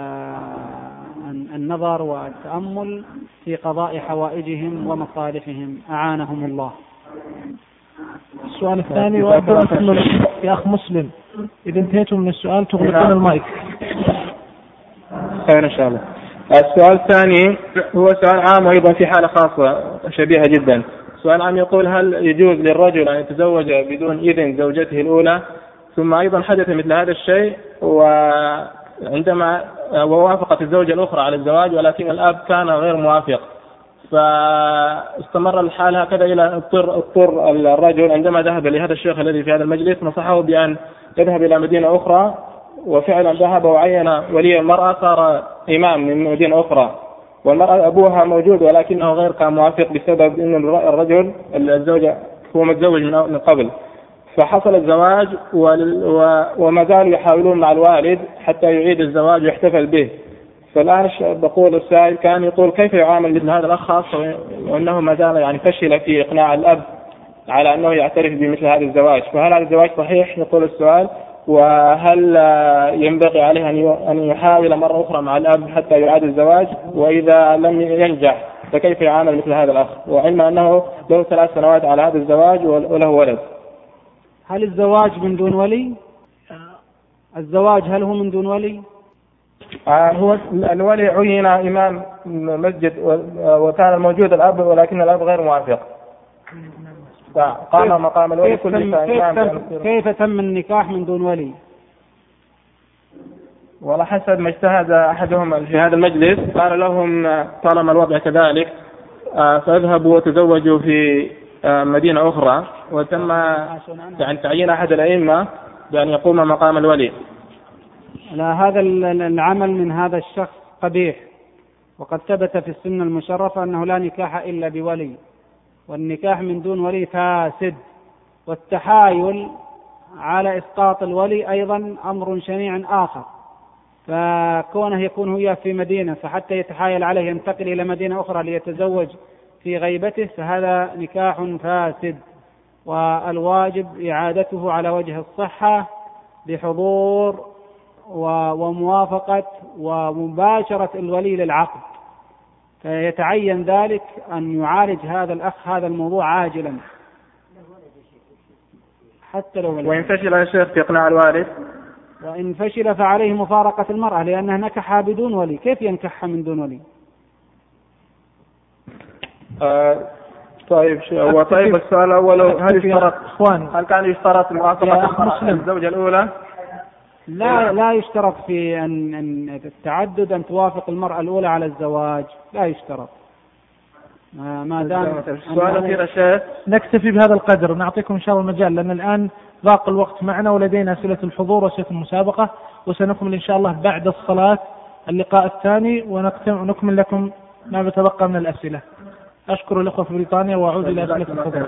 النظر والتأمل في قضاء حوائجهم ومصالحهم، أعانهم الله. السؤال الثاني، يا أخ مسلم إذا انتهيتم من السؤال تغلقون المايك. خير إن شاء الله. السؤال الثاني هو سؤال عام وأيضا في حالة خاصة شبيهة جدا. سؤال عام يقول: هل يجوز للرجل أن يتزوج بدون إذن زوجته الأولى؟ ثم أيضا حدث مثل هذا الشيء وعندما ووافقت الزوجة الأخرى على الزواج ولكن الأب كان غير موافق، فاستمر الحال هكذا إلى اضطر الرجل عندما ذهب لهذا الشيخ الذي في هذا المجلس نصحه بأن يذهب إلى مدينة أخرى، وفعلا ذهب وعين ولي المرأة صار إمام من مدينة أخرى، والمرأة أبوها موجود ولكنه غير كان موافق بسبب أن الرجل الزوجة هو متزوج من قبل، فحصل الزواج وما زالوا يحاولون مع الوالد حتى يعيد الزواج ويحتفل به. فالآن بقول السائل كان يقول كيف يعامل مثل هذا الأخ، خاصة وأنه ما زال يعني فشل في إقناع الأب على أنه يعترف بمثل هذا الزواج، فهل هذا الزواج صحيح؟ يقول السؤال. وهل ينبغي عليه أن يحاول مرة أخرى مع الأب حتى يعاد الزواج؟ وإذا لم ينجح فكيف يعامل مثل هذا الأخ، وعلم أنه له 3 سنوات على هذا الزواج وله ولد؟ هل الزواج من دون ولي؟ الزواج هل هو من دون ولي؟ هو الولي عين إمام مسجد وكان الموجود الأب ولكن الأب غير موافق، قام مقام الولي. كيف تم النكاح من دون ولي؟ ولا حسب ما اجتهد أحدهم في هذا المجلس قال لهم طالما الوضع كذلك فاذهبوا وتزوجوا في مدينة أخرى، وتم يعني تعيين أحد الأئمة بأن يقوم مقام الولي. لا، هذا العمل من هذا الشخص قبيح، وقد ثبت في السنة المشرفة أنه لا نكاح إلا بولي، والنكاح من دون ولي فاسد، والتحايل على إسقاط الولي أيضا أمر شنيع آخر، فكونه يكون هو في مدينة فحتى يتحايل عليه ينتقل إلى مدينة أخرى ليتزوج في غيبته فهذا نكاح فاسد، والواجب إعادته على وجه الصحة بحضور وموافقة ومباشرة الولي للعقد، فيتعين ذلك أن يعالج هذا الأخ هذا الموضوع عاجلا حتى لو وإن فشل يا شيخ في إقناع الوالد، وإن فشل فعليه مفارقة المرأة لأنها نكحها بدون ولي. كيف ينكحها من دون ولي؟ طيب السؤال الأول هل كان يشترط موافقة الزوجة الأولى؟ لا يشترط في أن التعدد أن توافق المرأة الأولى على الزواج، لا يشترط. ما دام السؤال الأخير يا شيخ نكتفي بهذا القدر، نعطيكم إن شاء الله المجال لأن الآن ضاق الوقت معنا ولدينا أسئلة الحضور وأسئلة المسابقة، وسنكمل إن شاء الله بعد الصلاة اللقاء الثاني ونكمل لكم ما بتبقى من الأسئلة. أشكر الأخوة في بريطانيا وأعود إلى أسئلة الحضور.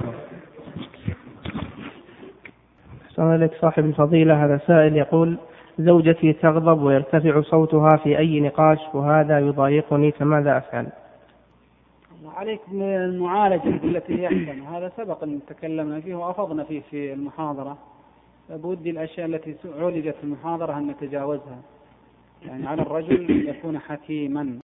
السلام عليكم صاحب الفضيلة. هذا سائل يقول: زوجتي تغضب ويرتفع صوتها في أي نقاش وهذا يضايقني، فماذا أفعل؟ عليك بالمعالجة التي هي أحسن، هذا سبق أن تكلمنا فيه وأفضنا فيه في المحاضرة. بودي الأشياء التي عولجت في المحاضرة أن نتجاوزها، يعني على الرجل يكون حكيما